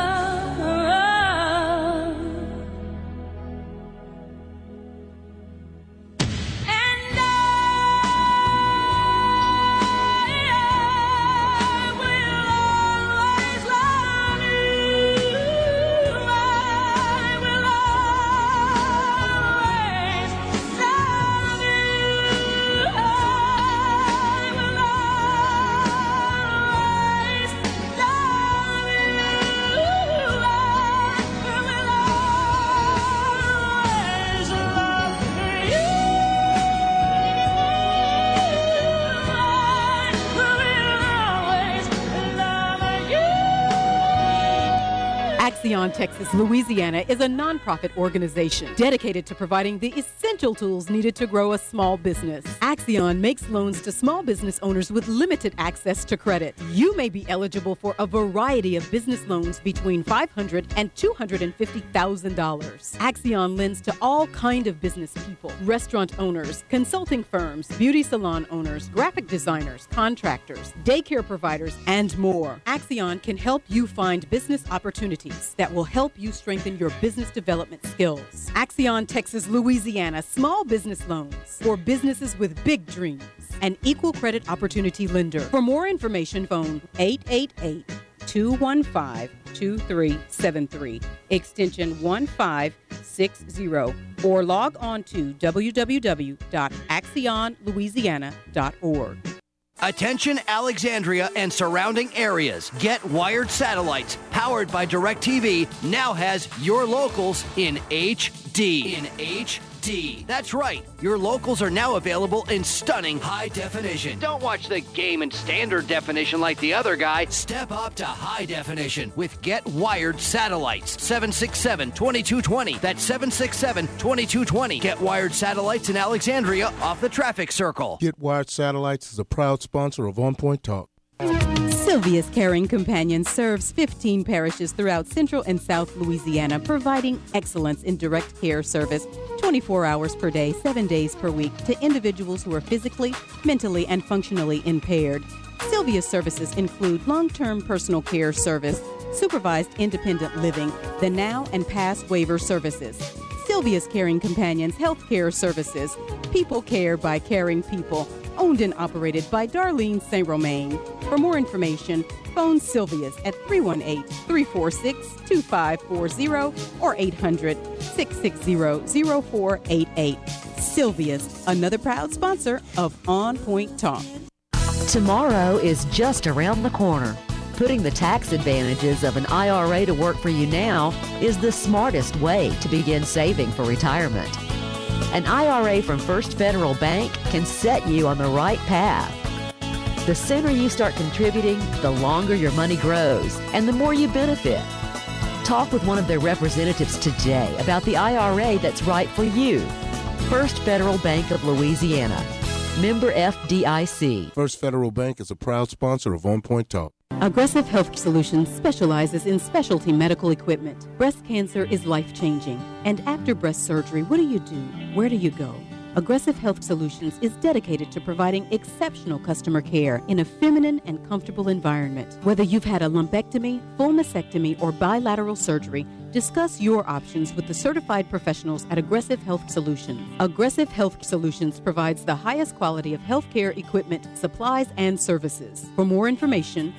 Axion Texas Louisiana is a nonprofit organization dedicated to providing the essential tools needed to grow a small business. Axion makes loans to small business owners with limited access to credit. You may be eligible for a variety of business loans between $500,000 and $250,000. Axion lends to all kind of business people: restaurant owners, consulting firms, beauty salon owners, graphic designers, contractors, daycare providers, and more. Axion can help you find business opportunities that will help you strengthen your business development skills. Axion Texas Louisiana Small Business Loans for businesses with big dreams. An equal credit opportunity lender. For more information, phone 888-215-2373, extension 1560, or log on to www.axionlouisiana.org. Attention Alexandria and surrounding areas. Get Wired Satellites, powered by DirecTV, now has your locals in HD. That's right. Your locals are now available in stunning high definition. Don't watch the game in standard definition like the other guy. Step up to high definition with Get Wired Satellites. 767-2220. That's 767-2220. Get Wired Satellites in Alexandria off the traffic circle. Get Wired Satellites is a proud sponsor of On Point Talk. Sylvia's Caring Companion serves 15 parishes throughout Central and South Louisiana, providing excellence in direct care service 24 hours per day, 7 days per week to individuals who are physically, mentally, and functionally impaired. Sylvia's services include long-term personal care service, supervised independent living, the now and past waiver services. Sylvia's Caring Companions Health Care Services, People Care by Caring People, owned and operated by Darlene St. Romain. For more information, phone Sylvia's at 318-346-2540 or 800-660-0488. Sylvia's, another proud sponsor of On Point Talk. Tomorrow is just around the corner. Putting the tax advantages of an IRA to work for you now is the smartest way to begin saving for retirement. An IRA from First Federal Bank can set you on the right path. The sooner you start contributing, the longer your money grows and the more you benefit. Talk with one of their representatives today about the IRA that's right for you. First Federal Bank of Louisiana. Member FDIC. First Federal Bank is a proud sponsor of On Point Talk. Aggressive Health Solutions specializes in specialty medical equipment. Breast cancer is life-changing. And after breast surgery, what do you do? Where do you go? Aggressive Health Solutions is dedicated to providing exceptional customer care in a feminine and comfortable environment. Whether you've had a lumpectomy, full mastectomy, or bilateral surgery, discuss your options with the certified professionals at Aggressive Health Solutions. Aggressive Health Solutions provides the highest quality of healthcare equipment, supplies, and services. For more information,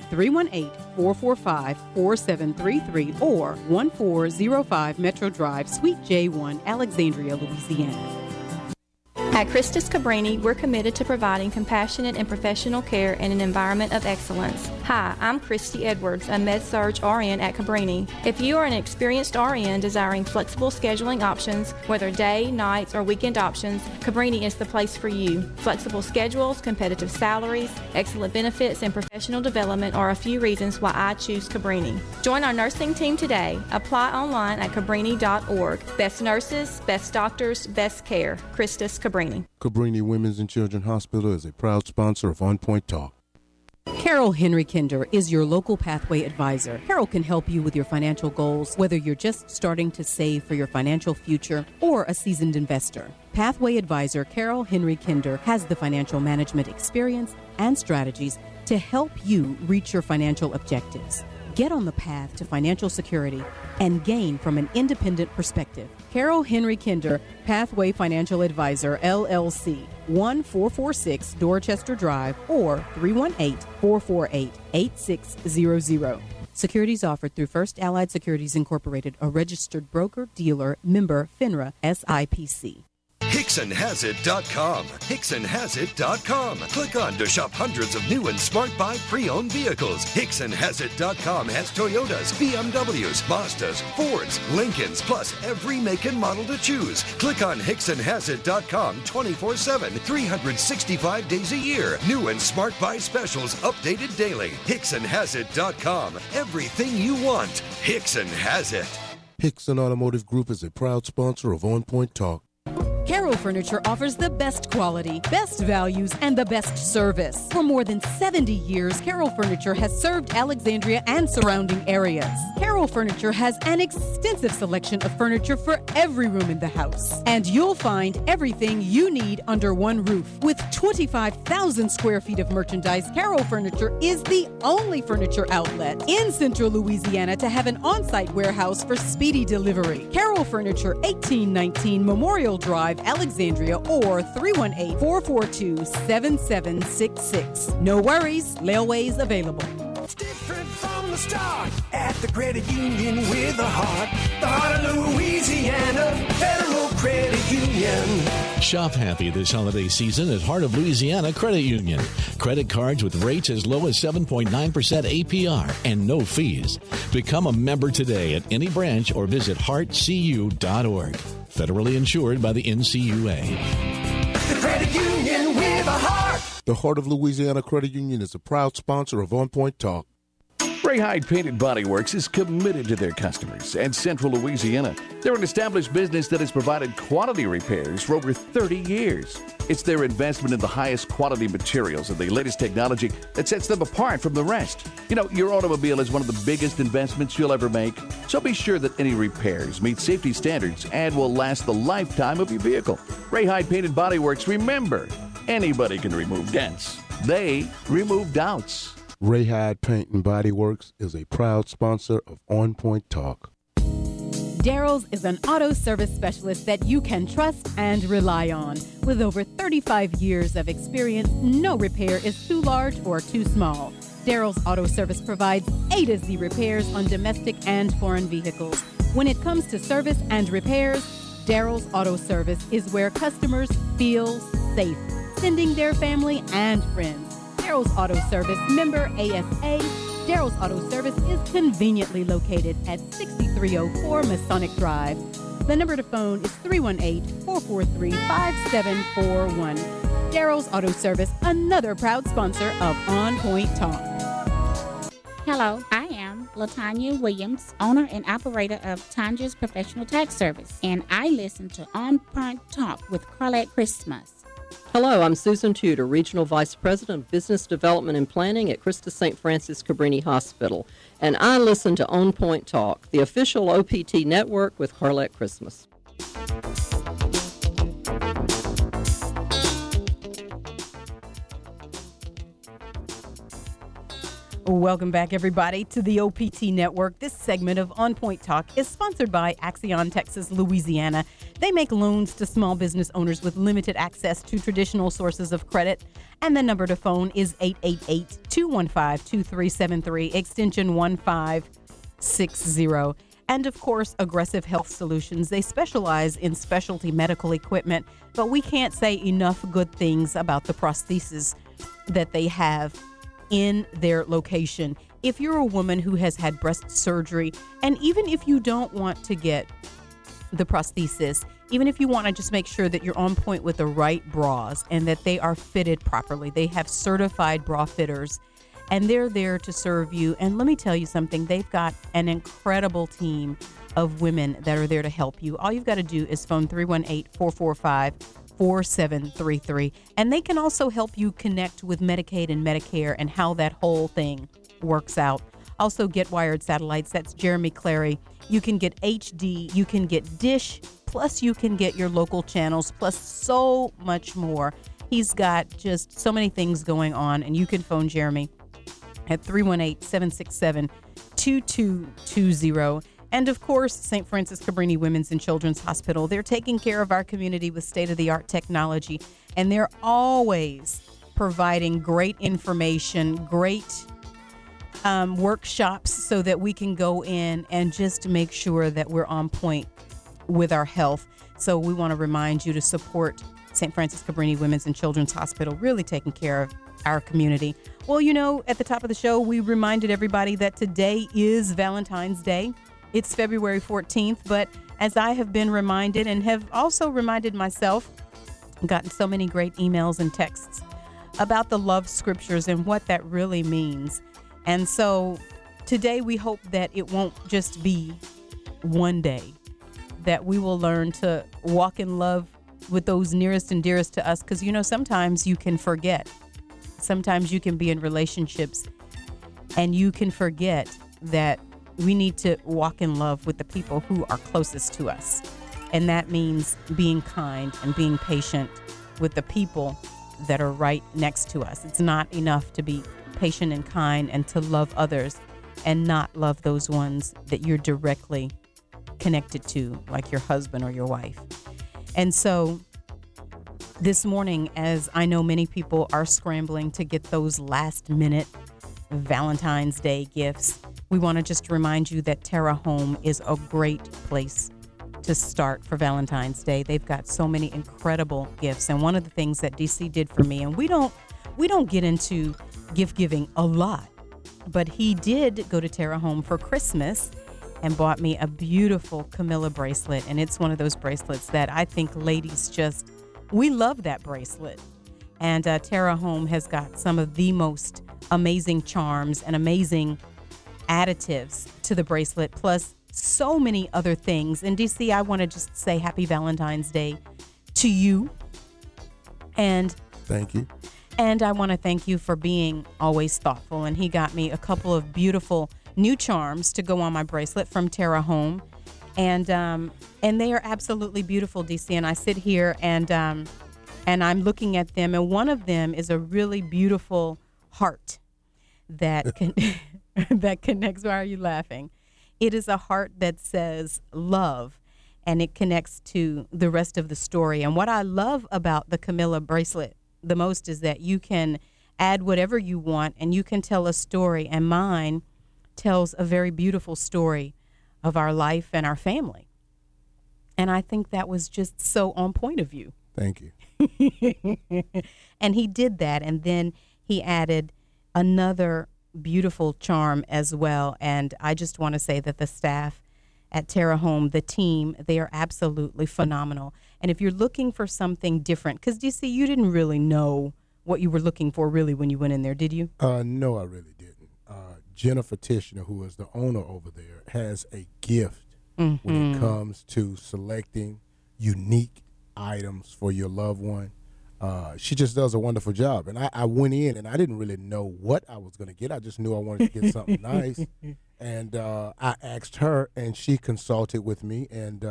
318-445-4733 or 1405 Metro Drive, Suite J1, Alexandria, Louisiana. At Christus Cabrini, we're committed to providing compassionate and professional care in an environment of excellence. Hi, I'm Christy Edwards, a Med-Surg RN at Cabrini. If you are an experienced RN desiring flexible scheduling options, whether day, nights, or weekend options, Cabrini is the place for you. Flexible schedules, competitive salaries, excellent benefits, and professional development are a few reasons why I choose Cabrini. Join our nursing team today. Apply online at cabrini.org. Best nurses, best doctors, best care. Christus Cabrini. Cabrini Women's and Children's Hospital is a proud sponsor of On Point Talk. Carol Henry Kinder is your local pathway advisor. Carol can help you with your financial goals, whether you're just starting to save for your financial future or a seasoned investor. Pathway advisor Carol Henry Kinder has the financial management experience and strategies to help you reach your financial objectives. Get on the path to financial security and gain from an independent perspective. Carol Henry Kinder, Pathway Financial Advisor, LLC, 1446 Dorchester Drive or 318-448-8600. Securities offered through First Allied Securities Incorporated, a registered broker, dealer, member, FINRA, SIPC. HicksonHasIt.com. HicksonHasIt.com. Click on to shop hundreds of new and smart buy pre-owned vehicles. HicksonHasIt.com has Toyotas, BMWs, Mazdas, Fords, Lincolns, plus every make and model to choose. Click on HicksonHasIt.com 24/7, 365 days a year. New and smart buy specials updated daily. HicksonHasIt.com. Everything you want. Hickson has it. Hickson Automotive Group is a proud sponsor of On Point Talk. Carroll Furniture offers the best quality, best values, and the best service. For more than 70 years, Carroll Furniture has served Alexandria and surrounding areas. Carroll Furniture has an extensive selection of furniture for every room in the house. And you'll find everything you need under one roof. With 25,000 square feet of merchandise, Carroll Furniture is the only furniture outlet in Central Louisiana to have an on-site warehouse for speedy delivery. Carroll Furniture, 1819 Memorial Drive, Alexandria, or 318-442-7766. No worries, layaway's available. It's different from the start at the credit union with a heart. The heart of Louisiana, Federal Credit Union. Shop happy this holiday season at Heart of Louisiana Credit Union. Credit cards with rates as low as 7.9% APR and no fees. Become a member today at any branch or visit heartcu.org. Federally insured by the NCUA. The credit union with a heart. The Heart of Louisiana Credit Union is a proud sponsor of On Point Talk. Ray Hyde Painted Body Works is committed to their customers and Central Louisiana. They're an established business that has provided quality repairs for over 30 years. It's their investment in the highest quality materials and the latest technology that sets them apart from the rest. You know, your automobile is one of the biggest investments you'll ever make, so be sure that any repairs meet safety standards and will last the lifetime of your vehicle. Ray Hyde Painted Body Works, remember, anybody can remove dents. They remove doubts. Ray Hyde Paint and Body Works is a proud sponsor of On Point Talk. Daryl's is an auto service specialist that you can trust and rely on. With over 35 years of experience, no repair is too large or too small. Daryl's Auto Service provides A to Z repairs on domestic and foreign vehicles. When it comes to service and repairs, Daryl's Auto Service is where customers feel safe, sending their family and friends. Daryl's Auto Service, member ASA. Daryl's Auto Service is conveniently located at 6304 Masonic Drive. The number to phone is 318-443-5741. Daryl's Auto Service, another proud sponsor of On Point Talk. Hello, I am Latanya Williams, owner and operator of Tanya's Professional Tax Service, and I listen to On Point Talk with Carlette Christmas. Hello, I'm Susan Tudor, Regional Vice President of Business Development and Planning at Christus St. Francis Cabrini Hospital, and I listen to On Point Talk, the official OPT network with Carlette Christmas. Welcome back, everybody, to the OPT Network. This segment of On Point Talk is sponsored by Axion Texas, Louisiana. They make loans to small business owners with limited access to traditional sources of credit. And the number to phone is 888-215-2373, extension 1560. And, of course, Aggressive Health Solutions. They specialize in specialty medical equipment, but we can't say enough good things about the prostheses that they have in their location. If you're a woman who has had breast surgery, and even if you don't want to get the prosthesis, even if you want to just make sure that you're on point with the right bras and that they are fitted properly, they have certified bra fitters, and they're there to serve you. And let me tell you something, they've got an incredible team of women that are there to help you. All you've got to do is phone 318-445-4733, and they can also help you connect with Medicaid and Medicare and how that whole thing works out. Also, Get Wired Satellites, that's Jeremy Clary. You can get HD, you can get Dish, plus you can get your local channels, plus so much more. He's got just so many things going on, and you can phone Jeremy at 318-767-2220. And, of course, St. Francis Cabrini Women's and Children's Hospital. They're taking care of our community with state-of-the-art technology, and they're always providing great information, great workshops so that we can go in and just make sure that we're on point with our health. So we want to remind you to support St. Francis Cabrini Women's and Children's Hospital, really taking care of our community. Well, you know, at the top of the show, we reminded everybody that today is Valentine's Day. It's February 14th, but as I have been reminded and have also reminded myself, gotten so many great emails and texts about the love scriptures and what that really means. And so today we hope that it won't just be one day, that we will learn to walk in love with those nearest and dearest to us, because sometimes you can forget. Sometimes you can be in relationships and you can forget that we need to walk in love with the people who are closest to us. And that means being kind and being patient with the people that are right next to us. It's not enough to be patient and kind and to love others and not love those ones that you're directly connected to, like your husband or your wife. And so this morning, as I know many people are scrambling to get those last minute Valentine's Day gifts, we want to just remind you that Terra Home is a great place to start for Valentine's Day. They've got so many incredible gifts. And one of the things that DC did for me, and we don't get into gift giving a lot, but he did go to Terra Home for Christmas and bought me a beautiful Camilla bracelet. And it's one of those bracelets that I think ladies we love that bracelet. And Terra Home has got some of the most amazing charms and amazing additives to the bracelet, plus so many other things. And DC, I want to just say happy Valentine's Day to you. And thank you. And I want to thank you for being always thoughtful. And he got me a couple of beautiful new charms to go on my bracelet from Terra Home. And they are absolutely beautiful, DC. And I sit here and I'm looking at them, and one of them is a really beautiful heart that that connects. Why are you laughing? It is a heart that says love, and it connects to the rest of the story. And what I love about the Camilla bracelet the most is that you can add whatever you want, and you can tell a story. And mine tells a very beautiful story of our life and our family. And I think that was just so on point of you. Thank you. And he did that. And then he added another beautiful charm as well. And I just want to say that the staff at Terra Home, the team, they are absolutely phenomenal. And if you're looking for something different, because DC, you didn't really know what you were looking for really when you went in there, did you? No, I really didn't. Jennifer Tishner, who is the owner over there, has a gift when it comes to selecting unique items for your loved one. She just does a wonderful job. And I went in and I didn't really know what I was going to get. I just knew I wanted to get something nice. And I asked her, and she consulted with me and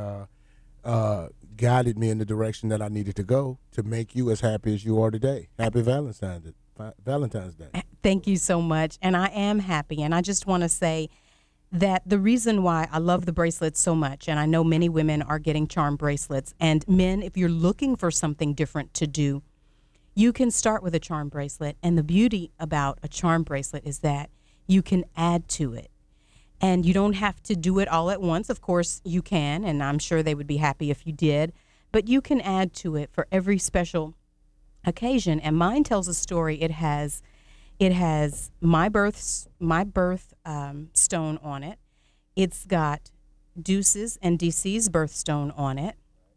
guided me in the direction that I needed to go to make you as happy as you are today. Happy Valentine's Day. Thank you so much. And I am happy. And I just want to say that the reason why I love the bracelets so much, and I know many women are getting charm bracelets, and men, if you're looking for something different to do, you can start with a charm bracelet. And the beauty about a charm bracelet is that you can add to it. And you don't have to do it all at once. Of course, you can, and I'm sure they would be happy if you did. But you can add to it for every special occasion. And mine tells a story. It has my birth stone on it. It's got Deuce's and DC's birthstone on it.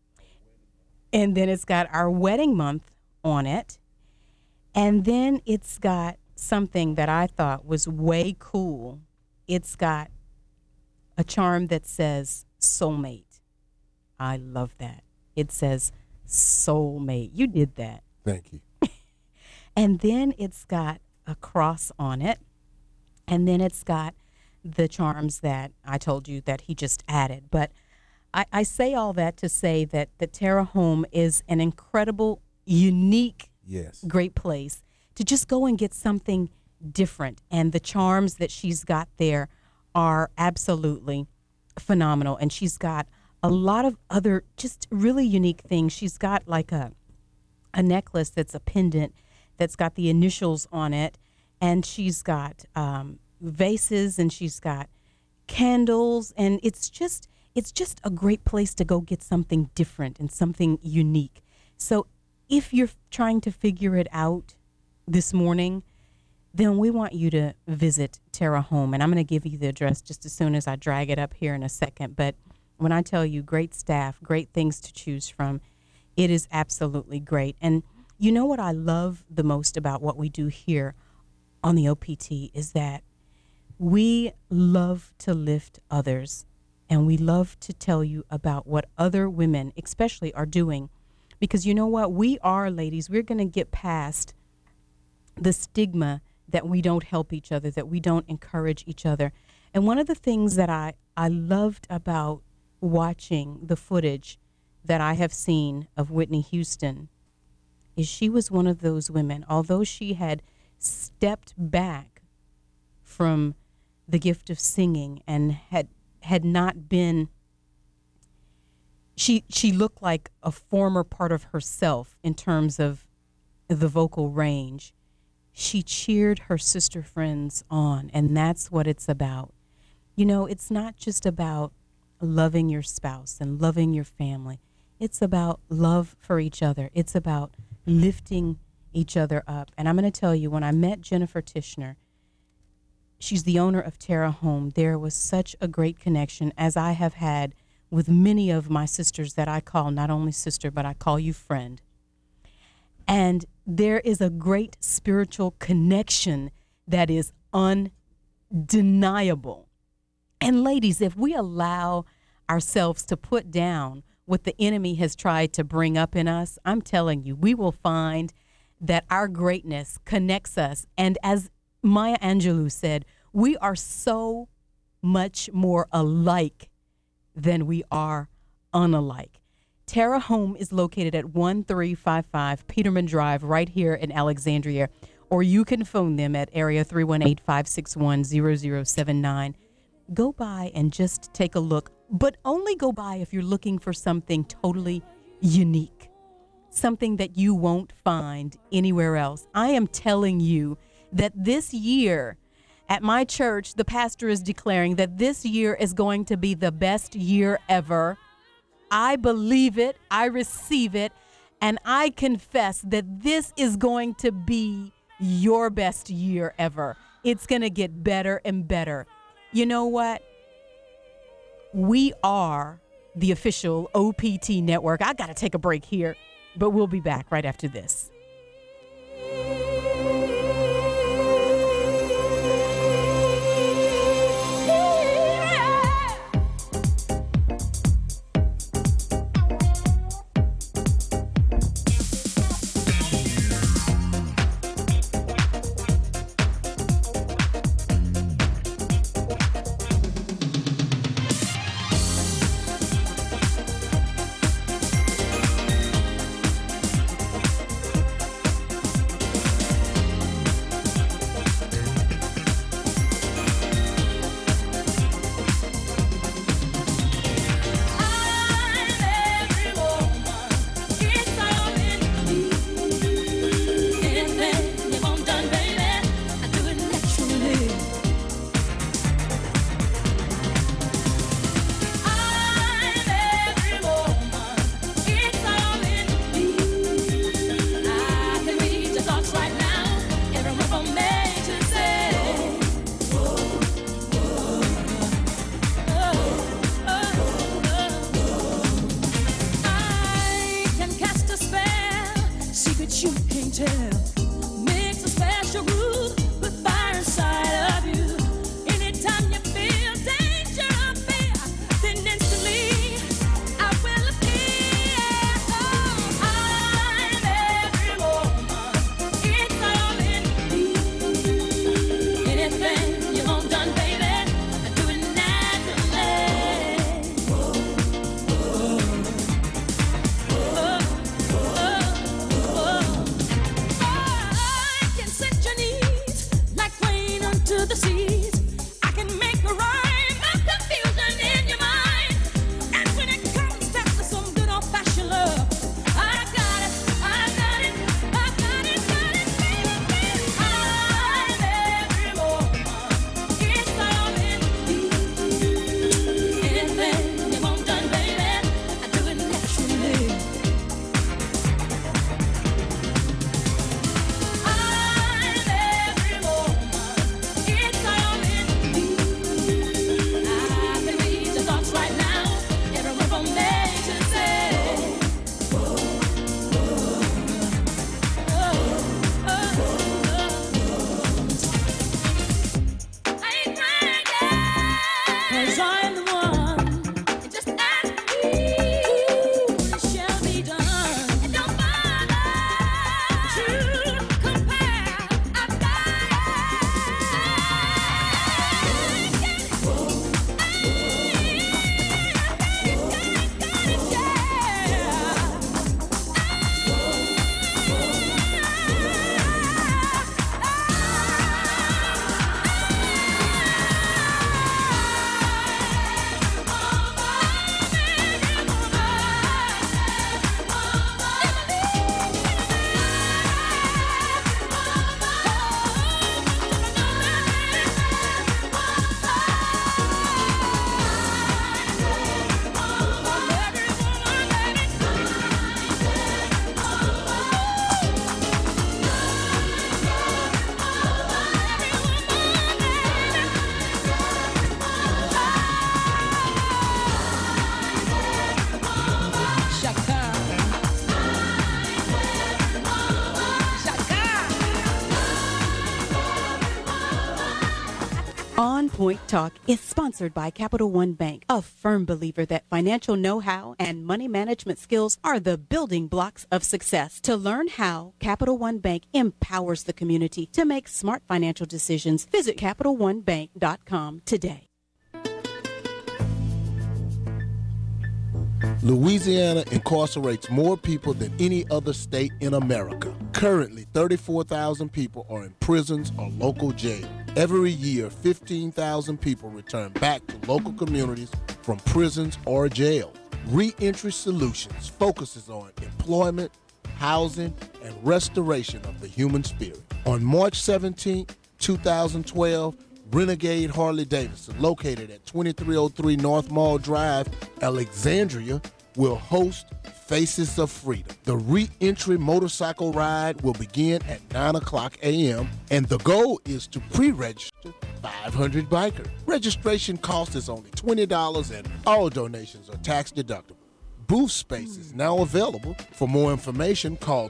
And then it's got our wedding month on it. And then it's got something that I thought was way cool. It's got a charm that says soulmate. I love that. It says soulmate. You did that. Thank you. And then it's got a cross on it. And then it's got the charms that I told you that he just added. But I say all that to say that the Terra Home is an incredible, unique, great place to just go and get something different. And the charms that she's got there are absolutely phenomenal. And she's got a lot of other just really unique things. She's got like a necklace that's a pendant that's got the initials on it. And she's got vases, and she's got candles. And it's just a great place to go get something different and something unique. So if you're trying to figure it out this morning, then we want you to visit Terra Home. And I'm going to give you the address just as soon as I drag it up here in a second. But when I tell you great staff, great things to choose from, it is absolutely great. And you know what I love the most about what we do here on the OPT is that we love to lift others, and we love to tell you about what other women especially are doing Because you know what? We are, ladies, we're going to get past the stigma that we don't help each other, that we don't encourage each other. And one of the things that I loved about watching the footage that I have seen of Whitney Houston is she was one of those women, although she had stepped back from the gift of singing and had not been, she looked like a former part of herself in terms of the vocal range. She cheered her sister friends on, and that's what it's about. You know, it's not just about loving your spouse and loving your family. It's about love for each other. It's about lifting each other up. And I'm going to tell you, when I met Jennifer Tishner, she's the owner of Terra Home, there was such a great connection, as I have had with many of my sisters that I call not only sister, but I call you friend. And there is a great spiritual connection that is undeniable. And ladies, if we allow ourselves to put down what the enemy has tried to bring up in us, I'm telling you, we will find that our greatness connects us. And as Maya Angelou said, we are so much more alike than we are unalike. Terra Home is located at 1355 Peterman Drive right here in Alexandria, or you can phone them at area 318-561-0079. Go by and just take a look, but only go by if you're looking for something totally unique, something that you won't find anywhere else. I am telling you that this year at my church, the pastor is declaring that this year is going to be the best year ever. I believe it, I receive it, and I confess that this is going to be your best year ever. It's going to get better and better. You know what? We are the official OPT network. I got to take a break here, but we'll be back right after this. Oh On Point Talk is sponsored by Capital One Bank, a firm believer that financial know-how and money management skills are the building blocks of success. To learn how Capital One Bank empowers the community to make smart financial decisions, visit CapitalOneBank.com today. Louisiana incarcerates more people than any other state in America. Currently, 34,000 people are in prisons or local jail. Every year, 15,000 people return back to local communities from prisons or jail. Reentry Solutions focuses on employment, housing, and restoration of the human spirit. On March 17, 2012, Renegade Harley-Davidson, located at 2303 North Mall Drive, Alexandria, will host Faces of Freedom. The re-entry motorcycle ride will begin at 9 o'clock a.m., and the goal is to pre-register 500 bikers. Registration cost is only $20, and all donations are tax deductible. Booth space is now available. For more information, call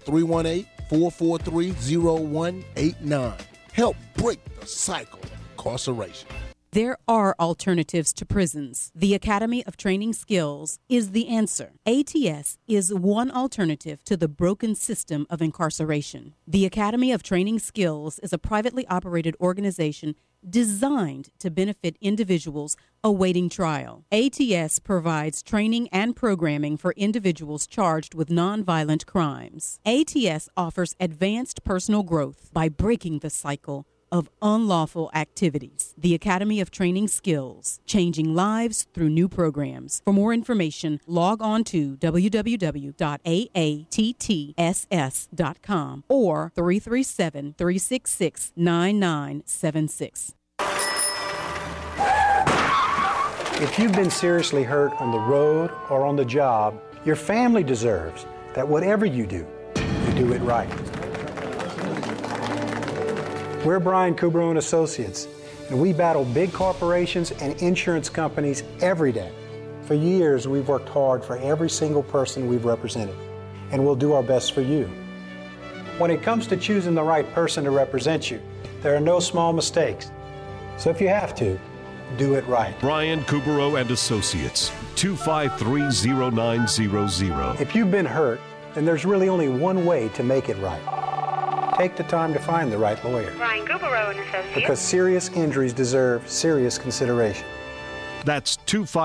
318-443-0189. Help break the cycle of incarceration. There are alternatives to prisons. The Academy of Training Skills is the answer. ATS is one alternative to the broken system of incarceration. The Academy of Training Skills is a privately operated organization designed to benefit individuals awaiting trial. ATS provides training and programming for individuals charged with nonviolent crimes. ATS offers advanced personal growth by breaking the cycle of unlawful activities. The Academy of Training Skills, changing lives through new programs. For more information, log on to www.aatts.com or 337-366-9976. If you've been seriously hurt on the road or on the job, your family deserves that whatever you do it right. We're Brian Kubro and Associates, and we battle big corporations and insurance companies every day. For years, we've worked hard for every single person we've represented, and we'll do our best for you. When it comes to choosing the right person to represent you, there are no small mistakes. So if you have to, do it right. Brian Kubro and Associates, 253-0900. If you've been hurt, then there's really only one way to make it right. Take the time to find the right lawyer. Brian Kubro and Associates. Because serious injuries deserve serious consideration. That's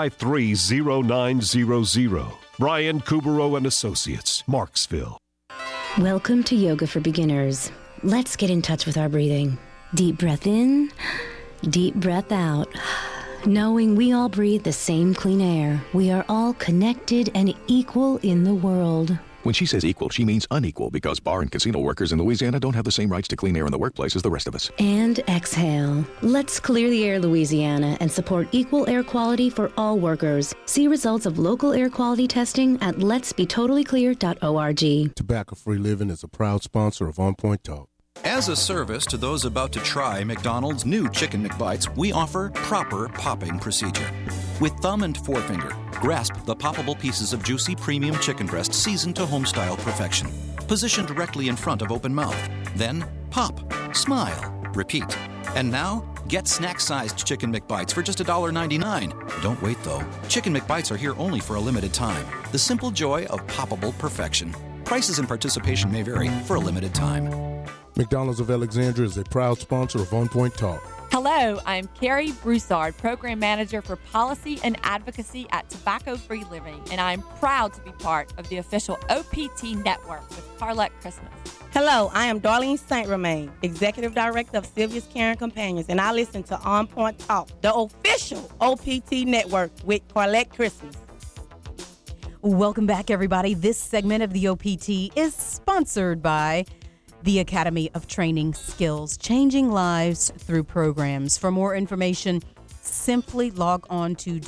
253-0900. Brian Kubro and Associates, Marksville. Welcome to Yoga for Beginners. Let's get in touch with our breathing. Deep breath in, deep breath out. Knowing we all breathe the same clean air, we are all connected and equal in the world. When she says equal, she means unequal because bar and casino workers in Louisiana don't have the same rights to clean air in the workplace as the rest of us. And exhale. Let's clear the air, Louisiana, and support equal air quality for all workers. See results of local air quality testing at letsbetotallyclear.org. Tobacco-Free Living is a proud sponsor of On Point Talk. As a service to those about to try McDonald's new Chicken McBites, we offer proper popping procedure. With thumb and forefinger, grasp the poppable pieces of juicy premium chicken breast seasoned to home-style perfection. Position directly in front of open mouth. Then pop, smile, repeat. And now, get snack-sized Chicken McBites for just $1.99. Don't wait, though. Chicken McBites are here only for a limited time. The simple joy of poppable perfection. Prices and participation may vary for a limited time. McDonald's of Alexandria is a proud sponsor of On Point Talk. Hello, I'm Carrie Broussard, Program Manager for Policy and Advocacy at Tobacco Free Living, and I'm proud to be part of the official OPT network with Carlette Christmas. Hello, I am Darlene St. Romain, Executive Director of Sylvia's Caring Companions, and I listen to On Point Talk, the official OPT network with Carlette Christmas. Welcome back, everybody. This segment of the OPT is sponsored by the Academy of Training Skills, changing lives through programs. For more information, simply log on to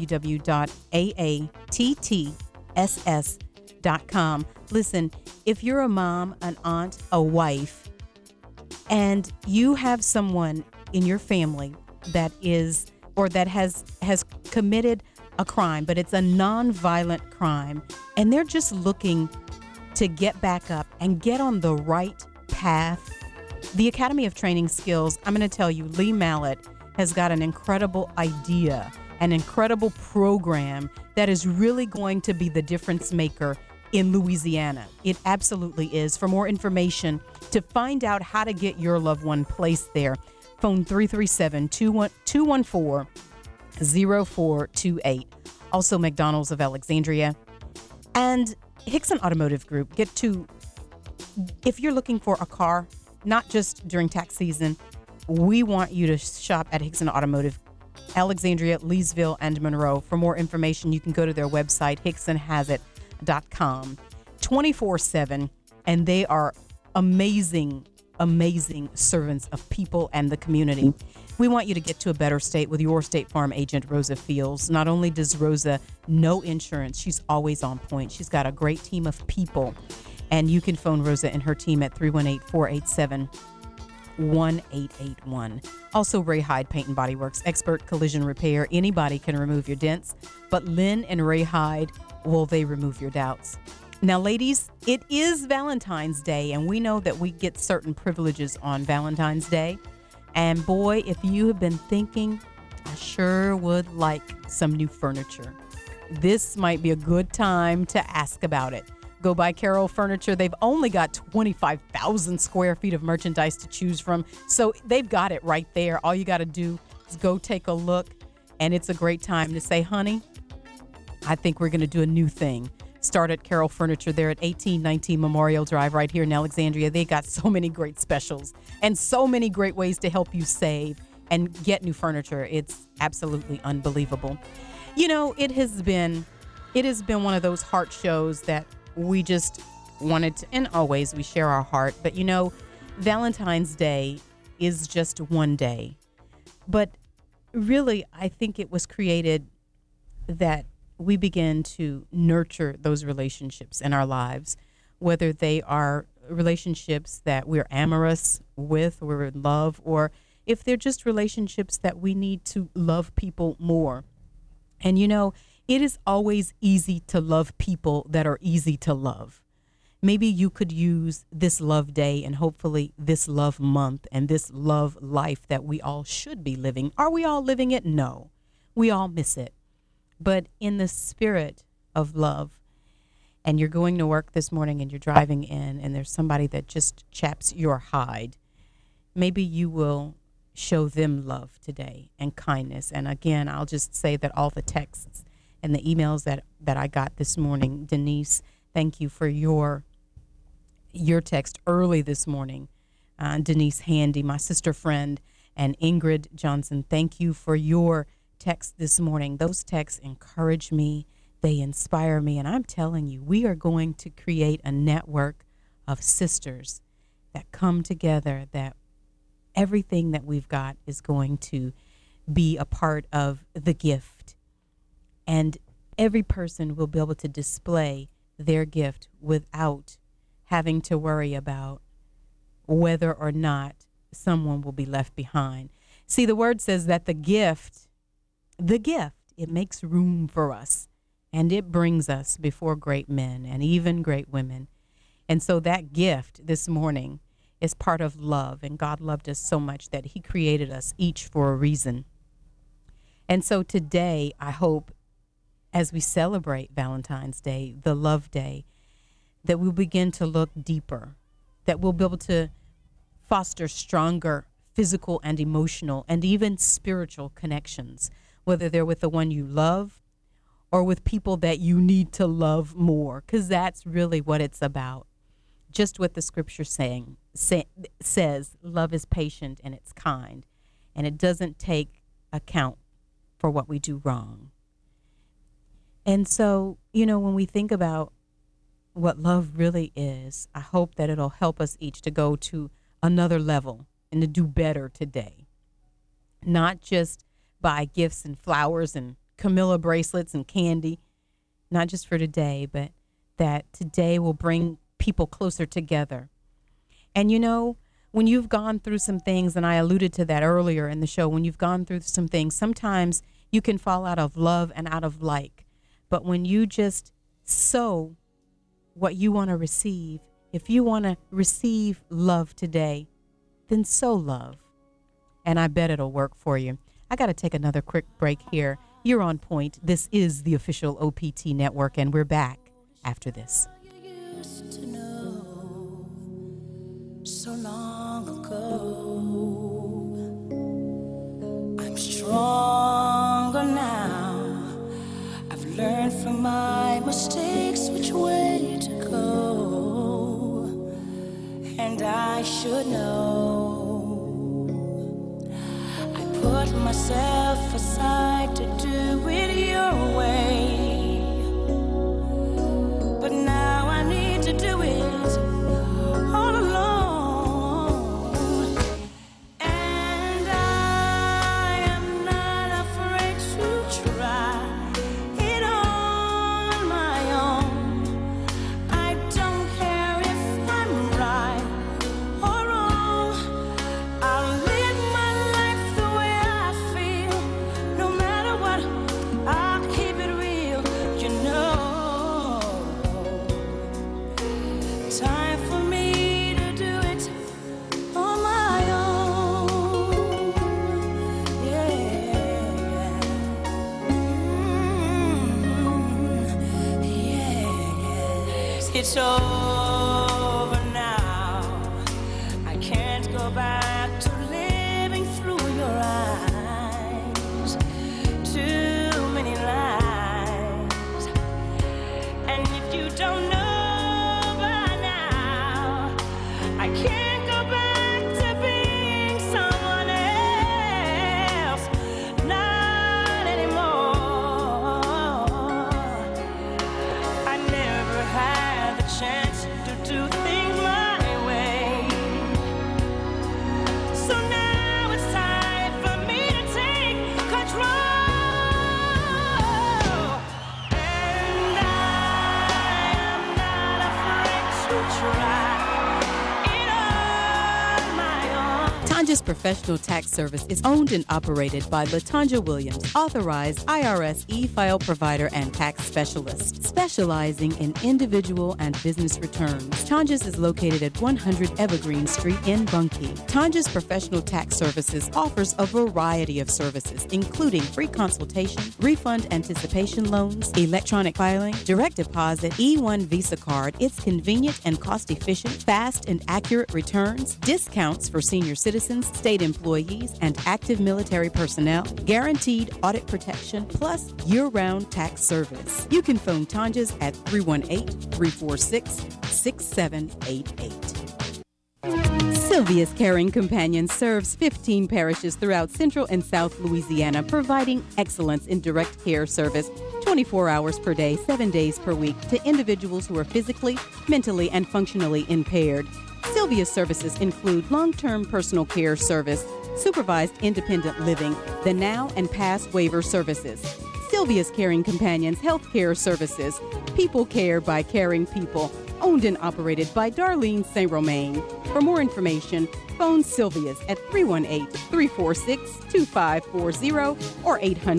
www.aattss.com. Listen, if you're a mom, an aunt, a wife, and you have someone in your family that is or that has committed a crime, but it's a nonviolent crime, and they're just looking to get back up and get on the right path, the Academy of Training Skills, I'm going to tell you, Lee Mallett has got an incredible idea, an incredible program that is really going to be the difference maker in Louisiana. It absolutely is. For more information, to find out how to get your loved one placed there, phone 337-214-0428. Also, McDonald's of Alexandria and Hickson Automotive Group. If you're looking for a car, not just during tax season, we want you to shop at Hickson Automotive, Alexandria, Leesville, and Monroe. For more information, you can go to their website, hicksonhasit.com, 24/7, and they are amazing servants of people and the community. We want you to get to a better state with your State Farm agent, Rosa Fields. Not only does Rosa know insurance, she's always on point. She's got a great team of people, and you can phone Rosa and her team at 318-487-1881. Also, Ray Hyde Paint and Body Works, expert collision repair. Anybody can remove your dents, but Lynn and Ray Hyde, will they remove your doubts? Now, ladies, it is Valentine's Day, and we know that we get certain privileges on Valentine's Day. And boy, if you have been thinking, I sure would like some new furniture, this might be a good time to ask about it. Go by Carroll Furniture. They've only got 25,000 square feet of merchandise to choose from, so they've got it right there. All you got to do is go take a look, and it's a great time to say, honey, I think we're going to do a new thing. Start at Carroll Furniture. They're at 1819 Memorial Drive right here in Alexandria. They got so many great specials and so many great ways to help you save and get new furniture. It's absolutely unbelievable. You know, it has been one of those heart shows that we just wanted to, and always we share our heart. But you know, Valentine's Day is just one day. But really, I think it was created that we begin to nurture those relationships in our lives, whether they are relationships that we're amorous with, we're in love, or if they're just relationships that we need to love people more. And you know, it is always easy to love people that are easy to love. Maybe you could use this love day and hopefully this love month and this love life that we all should be living. Are we all living it? No. We all miss it. But in the spirit of love, and you're going to work this morning and you're driving in and there's somebody that just chaps your hide, maybe you will show them love today and kindness. And again, I'll just say that all the texts and the emails that I got this morning, Denise, thank you for your text early this morning. Denise Handy, my sister friend, and Ingrid Johnson, thank you for your text this morning. Those texts encourage me, they inspire me, and I'm telling you, we are going to create a network of sisters that come together, that everything that we've got is going to be a part of the gift, and every person will be able to display their gift without having to worry about whether or not someone will be left behind. See, the word says that the gift, it makes room for us, and it brings us before great men and even great women. And so that gift this morning is part of love, and God loved us so much that he created us each for a reason. And so today, I hope, as we celebrate Valentine's Day, the love day, that we'll begin to look deeper, that we'll be able to foster stronger physical and emotional and even spiritual connections, whether they're with the one you love or with people that you need to love more, because that's really what it's about. Just what the scripture says, love is patient and it's kind, and it doesn't take account for what we do wrong. And so, you know, when we think about what love really is, I hope that it'll help us each to go to another level and to do better today. Not just buy gifts and flowers and Camilla bracelets and candy, not just for today, but that today will bring people closer together. And you know, when you've gone through some things, and I alluded to that earlier in the show, when you've gone through some things, sometimes you can fall out of love and out of like. But when you just sow what you want to receive, if you want to receive love today, then sow love. and I bet it'll work for you. I got to take another quick break here. You're on point. This is the official OPT network, and we're back after this. So long ago, I'm stronger now. I've learned from my mistakes which way to go, and I should know. I put myself aside to do it your way, but now I need to do it all alone. And I am not afraid to try it on my own. I don't care if I'm right or wrong. I'll live my life the way I feel. No matter what, I'll keep it real, you know. Time for me to do it on my own. Yeah. Yes. It's over now. I can't go back to living through your eyes. Too many lies. And if you don't know by now, I can't go back to being someone else. Not anymore. I never had the chance to do things my way. So now it's time for me to take control. And I am not afraid to try it on my own. Tanja's Professional Tax Service is owned and operated by LaTanja Williams, authorized IRS e-file provider and tax specialist, specializing in individual and business returns. Tanja's is located at 100 Evergreen Street in Bunkie. Tanja's Professional Tax Services offers a variety of services, including free consultation, refund anticipation loans, electronic filing, direct deposit, E1 Visa card. It's convenient and cost-efficient, fast and accurate returns, discounts for senior citizens, state employees, and active military personnel, guaranteed audit protection, plus year-round tax service. You can phone Tanja's at 318-346-6788. Sylvia's Caring Companion serves 15 parishes throughout Central and South Louisiana, providing excellence in direct care service 24 hours per day, 7 days per week to individuals who are physically, mentally, and functionally impaired. Sylvia's services include long-term personal care service, supervised independent living, the now and past waiver services. Sylvia's Caring Companions Healthcare Services, people care by caring people, owned and operated by Darlene St. Romain. For more information, phone Sylvia's at 318-346-2540 or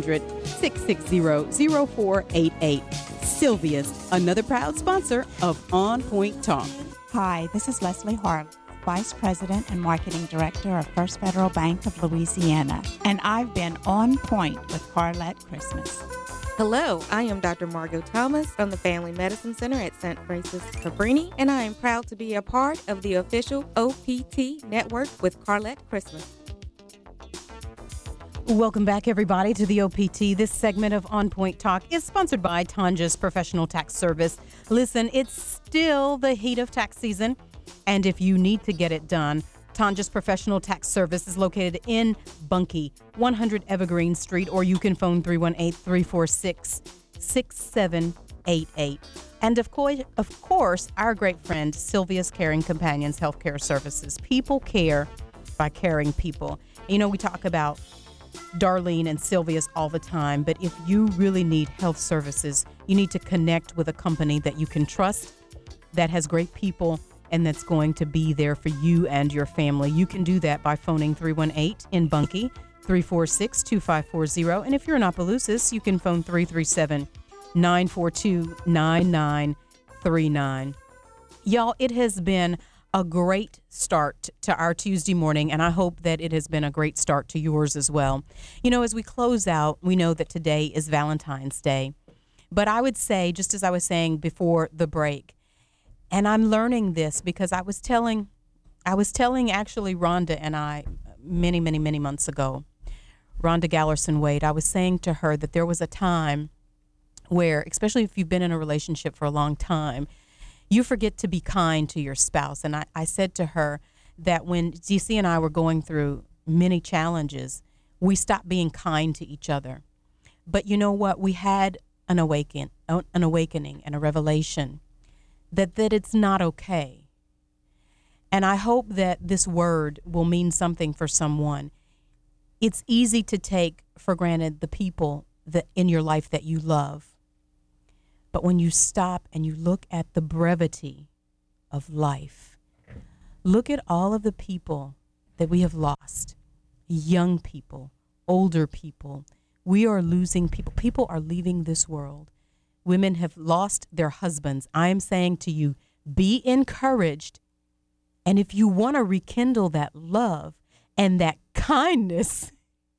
800-660-0488. Sylvia's, another proud sponsor of On Point Talk. Hi, this is Leslie Harley, Vice President and Marketing Director of First Federal Bank of Louisiana, and I've been on point with Carlette Christmas. Hello, I am Dr. Margot Thomas from the Family Medicine Center at St. Francis Cabrini, and I am proud to be a part of the official OPT network with Carlette Christmas. Welcome back, everybody, to the OPT. This segment of On Point Talk is sponsored by Tanja's Professional Tax Service. Listen, it's still the heat of tax season, and if you need to get it done, Tanja's Professional Tax Service is located in Bunkie, 100 Evergreen Street, or you can phone 318-346-6788. And of course, our great friend, Sylvia's Caring Companions Healthcare Services. People care by caring people. You know, we talk about Darlene and Sylvia's all the time, but if you really need health services, you need to connect with a company that you can trust, that has great people, and that's going to be there for you and your family. You can do that by phoning 318 in Bunkie, 346-2540. And if you're in Opelousas, you can phone 337-942-9939. Y'all, it has been a great start to our Tuesday morning, and I hope that it has been a great start to yours as well. You know, as we close out, we know that today is Valentine's Day. But I would say, just as I was saying before the break, and I'm learning this because I was telling actually Rhonda and I many months ago, Rhonda Gallerson Wade, I was saying to her that there was a time where, especially if you've been in a relationship for a long time, you forget to be kind to your spouse. And I said to her that when DC and I were going through many challenges, we stopped being kind to each other. But you know what? We had an awakening and a revelation that it's not okay. And I hope that this word will mean something for someone. It's easy to take for granted the people that in your life that you love. But when you stop and you look at the brevity of life, look at all of the people that we have lost, young people, older people. We are losing people. People are leaving this world. Women have lost their husbands. I am saying to you, be encouraged. And if you want to rekindle that love and that kindness,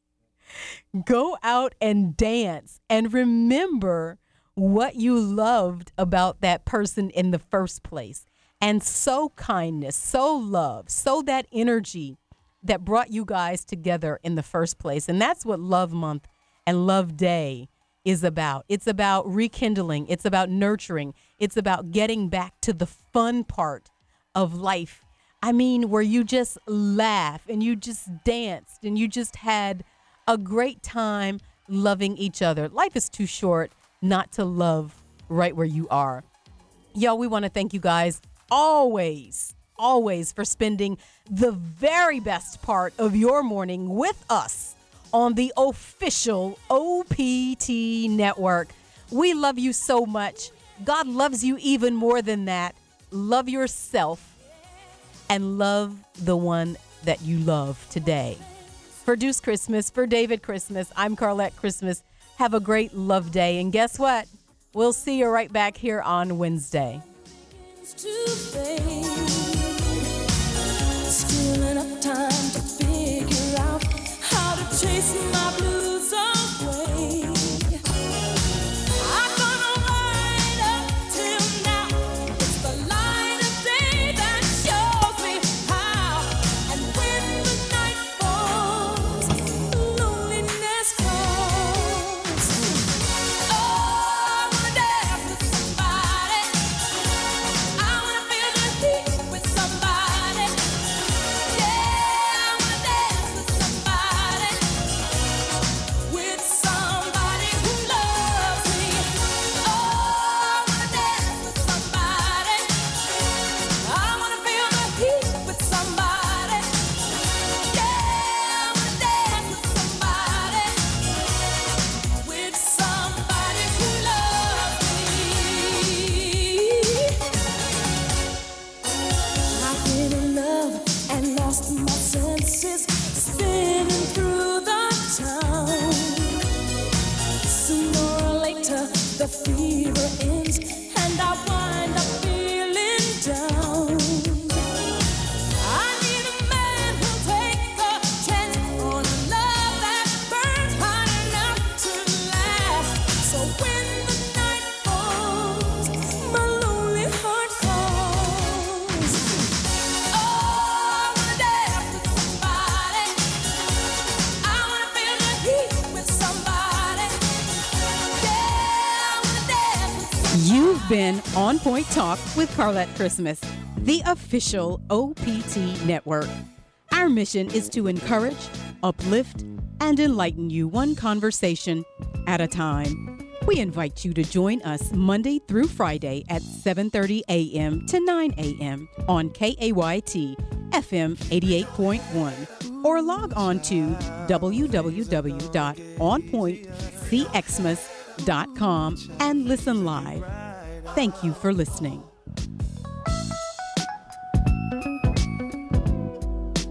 go out and dance and remember what you loved about that person in the first place. And sow kindness, sow love, sow that energy that brought you guys together in the first place. And that's what Love Month and Love Day is about. It's about rekindling. It's about nurturing. It's about getting back to the fun part of life. I mean, where you just laugh and you just danced and you just had a great time loving each other. Life is too short not to love right where you are. Y'all, we want to thank you guys always for spending the very best part of your morning with us on the official OPT network. We love you so much. God loves you even more than that. Love yourself and love the one that you love today. For Deuce Christmas, for David Christmas, I'm Carlette Christmas. Have a great love day. And guess what? We'll see you right back here on Wednesday. Still enough time to figure out how to chase my blues away. I'm gonna ride up till now. It's the light of day that shows me how. And when the night falls, loneliness calls. Oh, I wanna dance with somebody. I wanna feel the heat with somebody. Yeah, I wanna dance with somebody. With somebody who loves me. Oh, I wanna dance with somebody. I wanna feel the heat with somebody. Yeah, I wanna dance with somebody. With somebody who loves me. I've been in love and lost my senses, spinning through the town. Sooner or later, the fever ends, and I wind up feeling down. I need a man who'll take a chance on a love that burns hot enough to last. So when the night falls, my lonely heart calls. Oh, I wanna dance with somebody. I wanna feel the heat with somebody. Yeah, I wanna dance with You've been On Point Talk with Carlette Christmas, the official OPT network. Our mission is to encourage, uplift, and enlighten you one conversation at a time. We invite you to join us Monday through Friday at 7:30 a.m. to 9 a.m. on KAYT FM 88.1 or log on to www.onpointcxmas.com and listen live. Thank you for listening.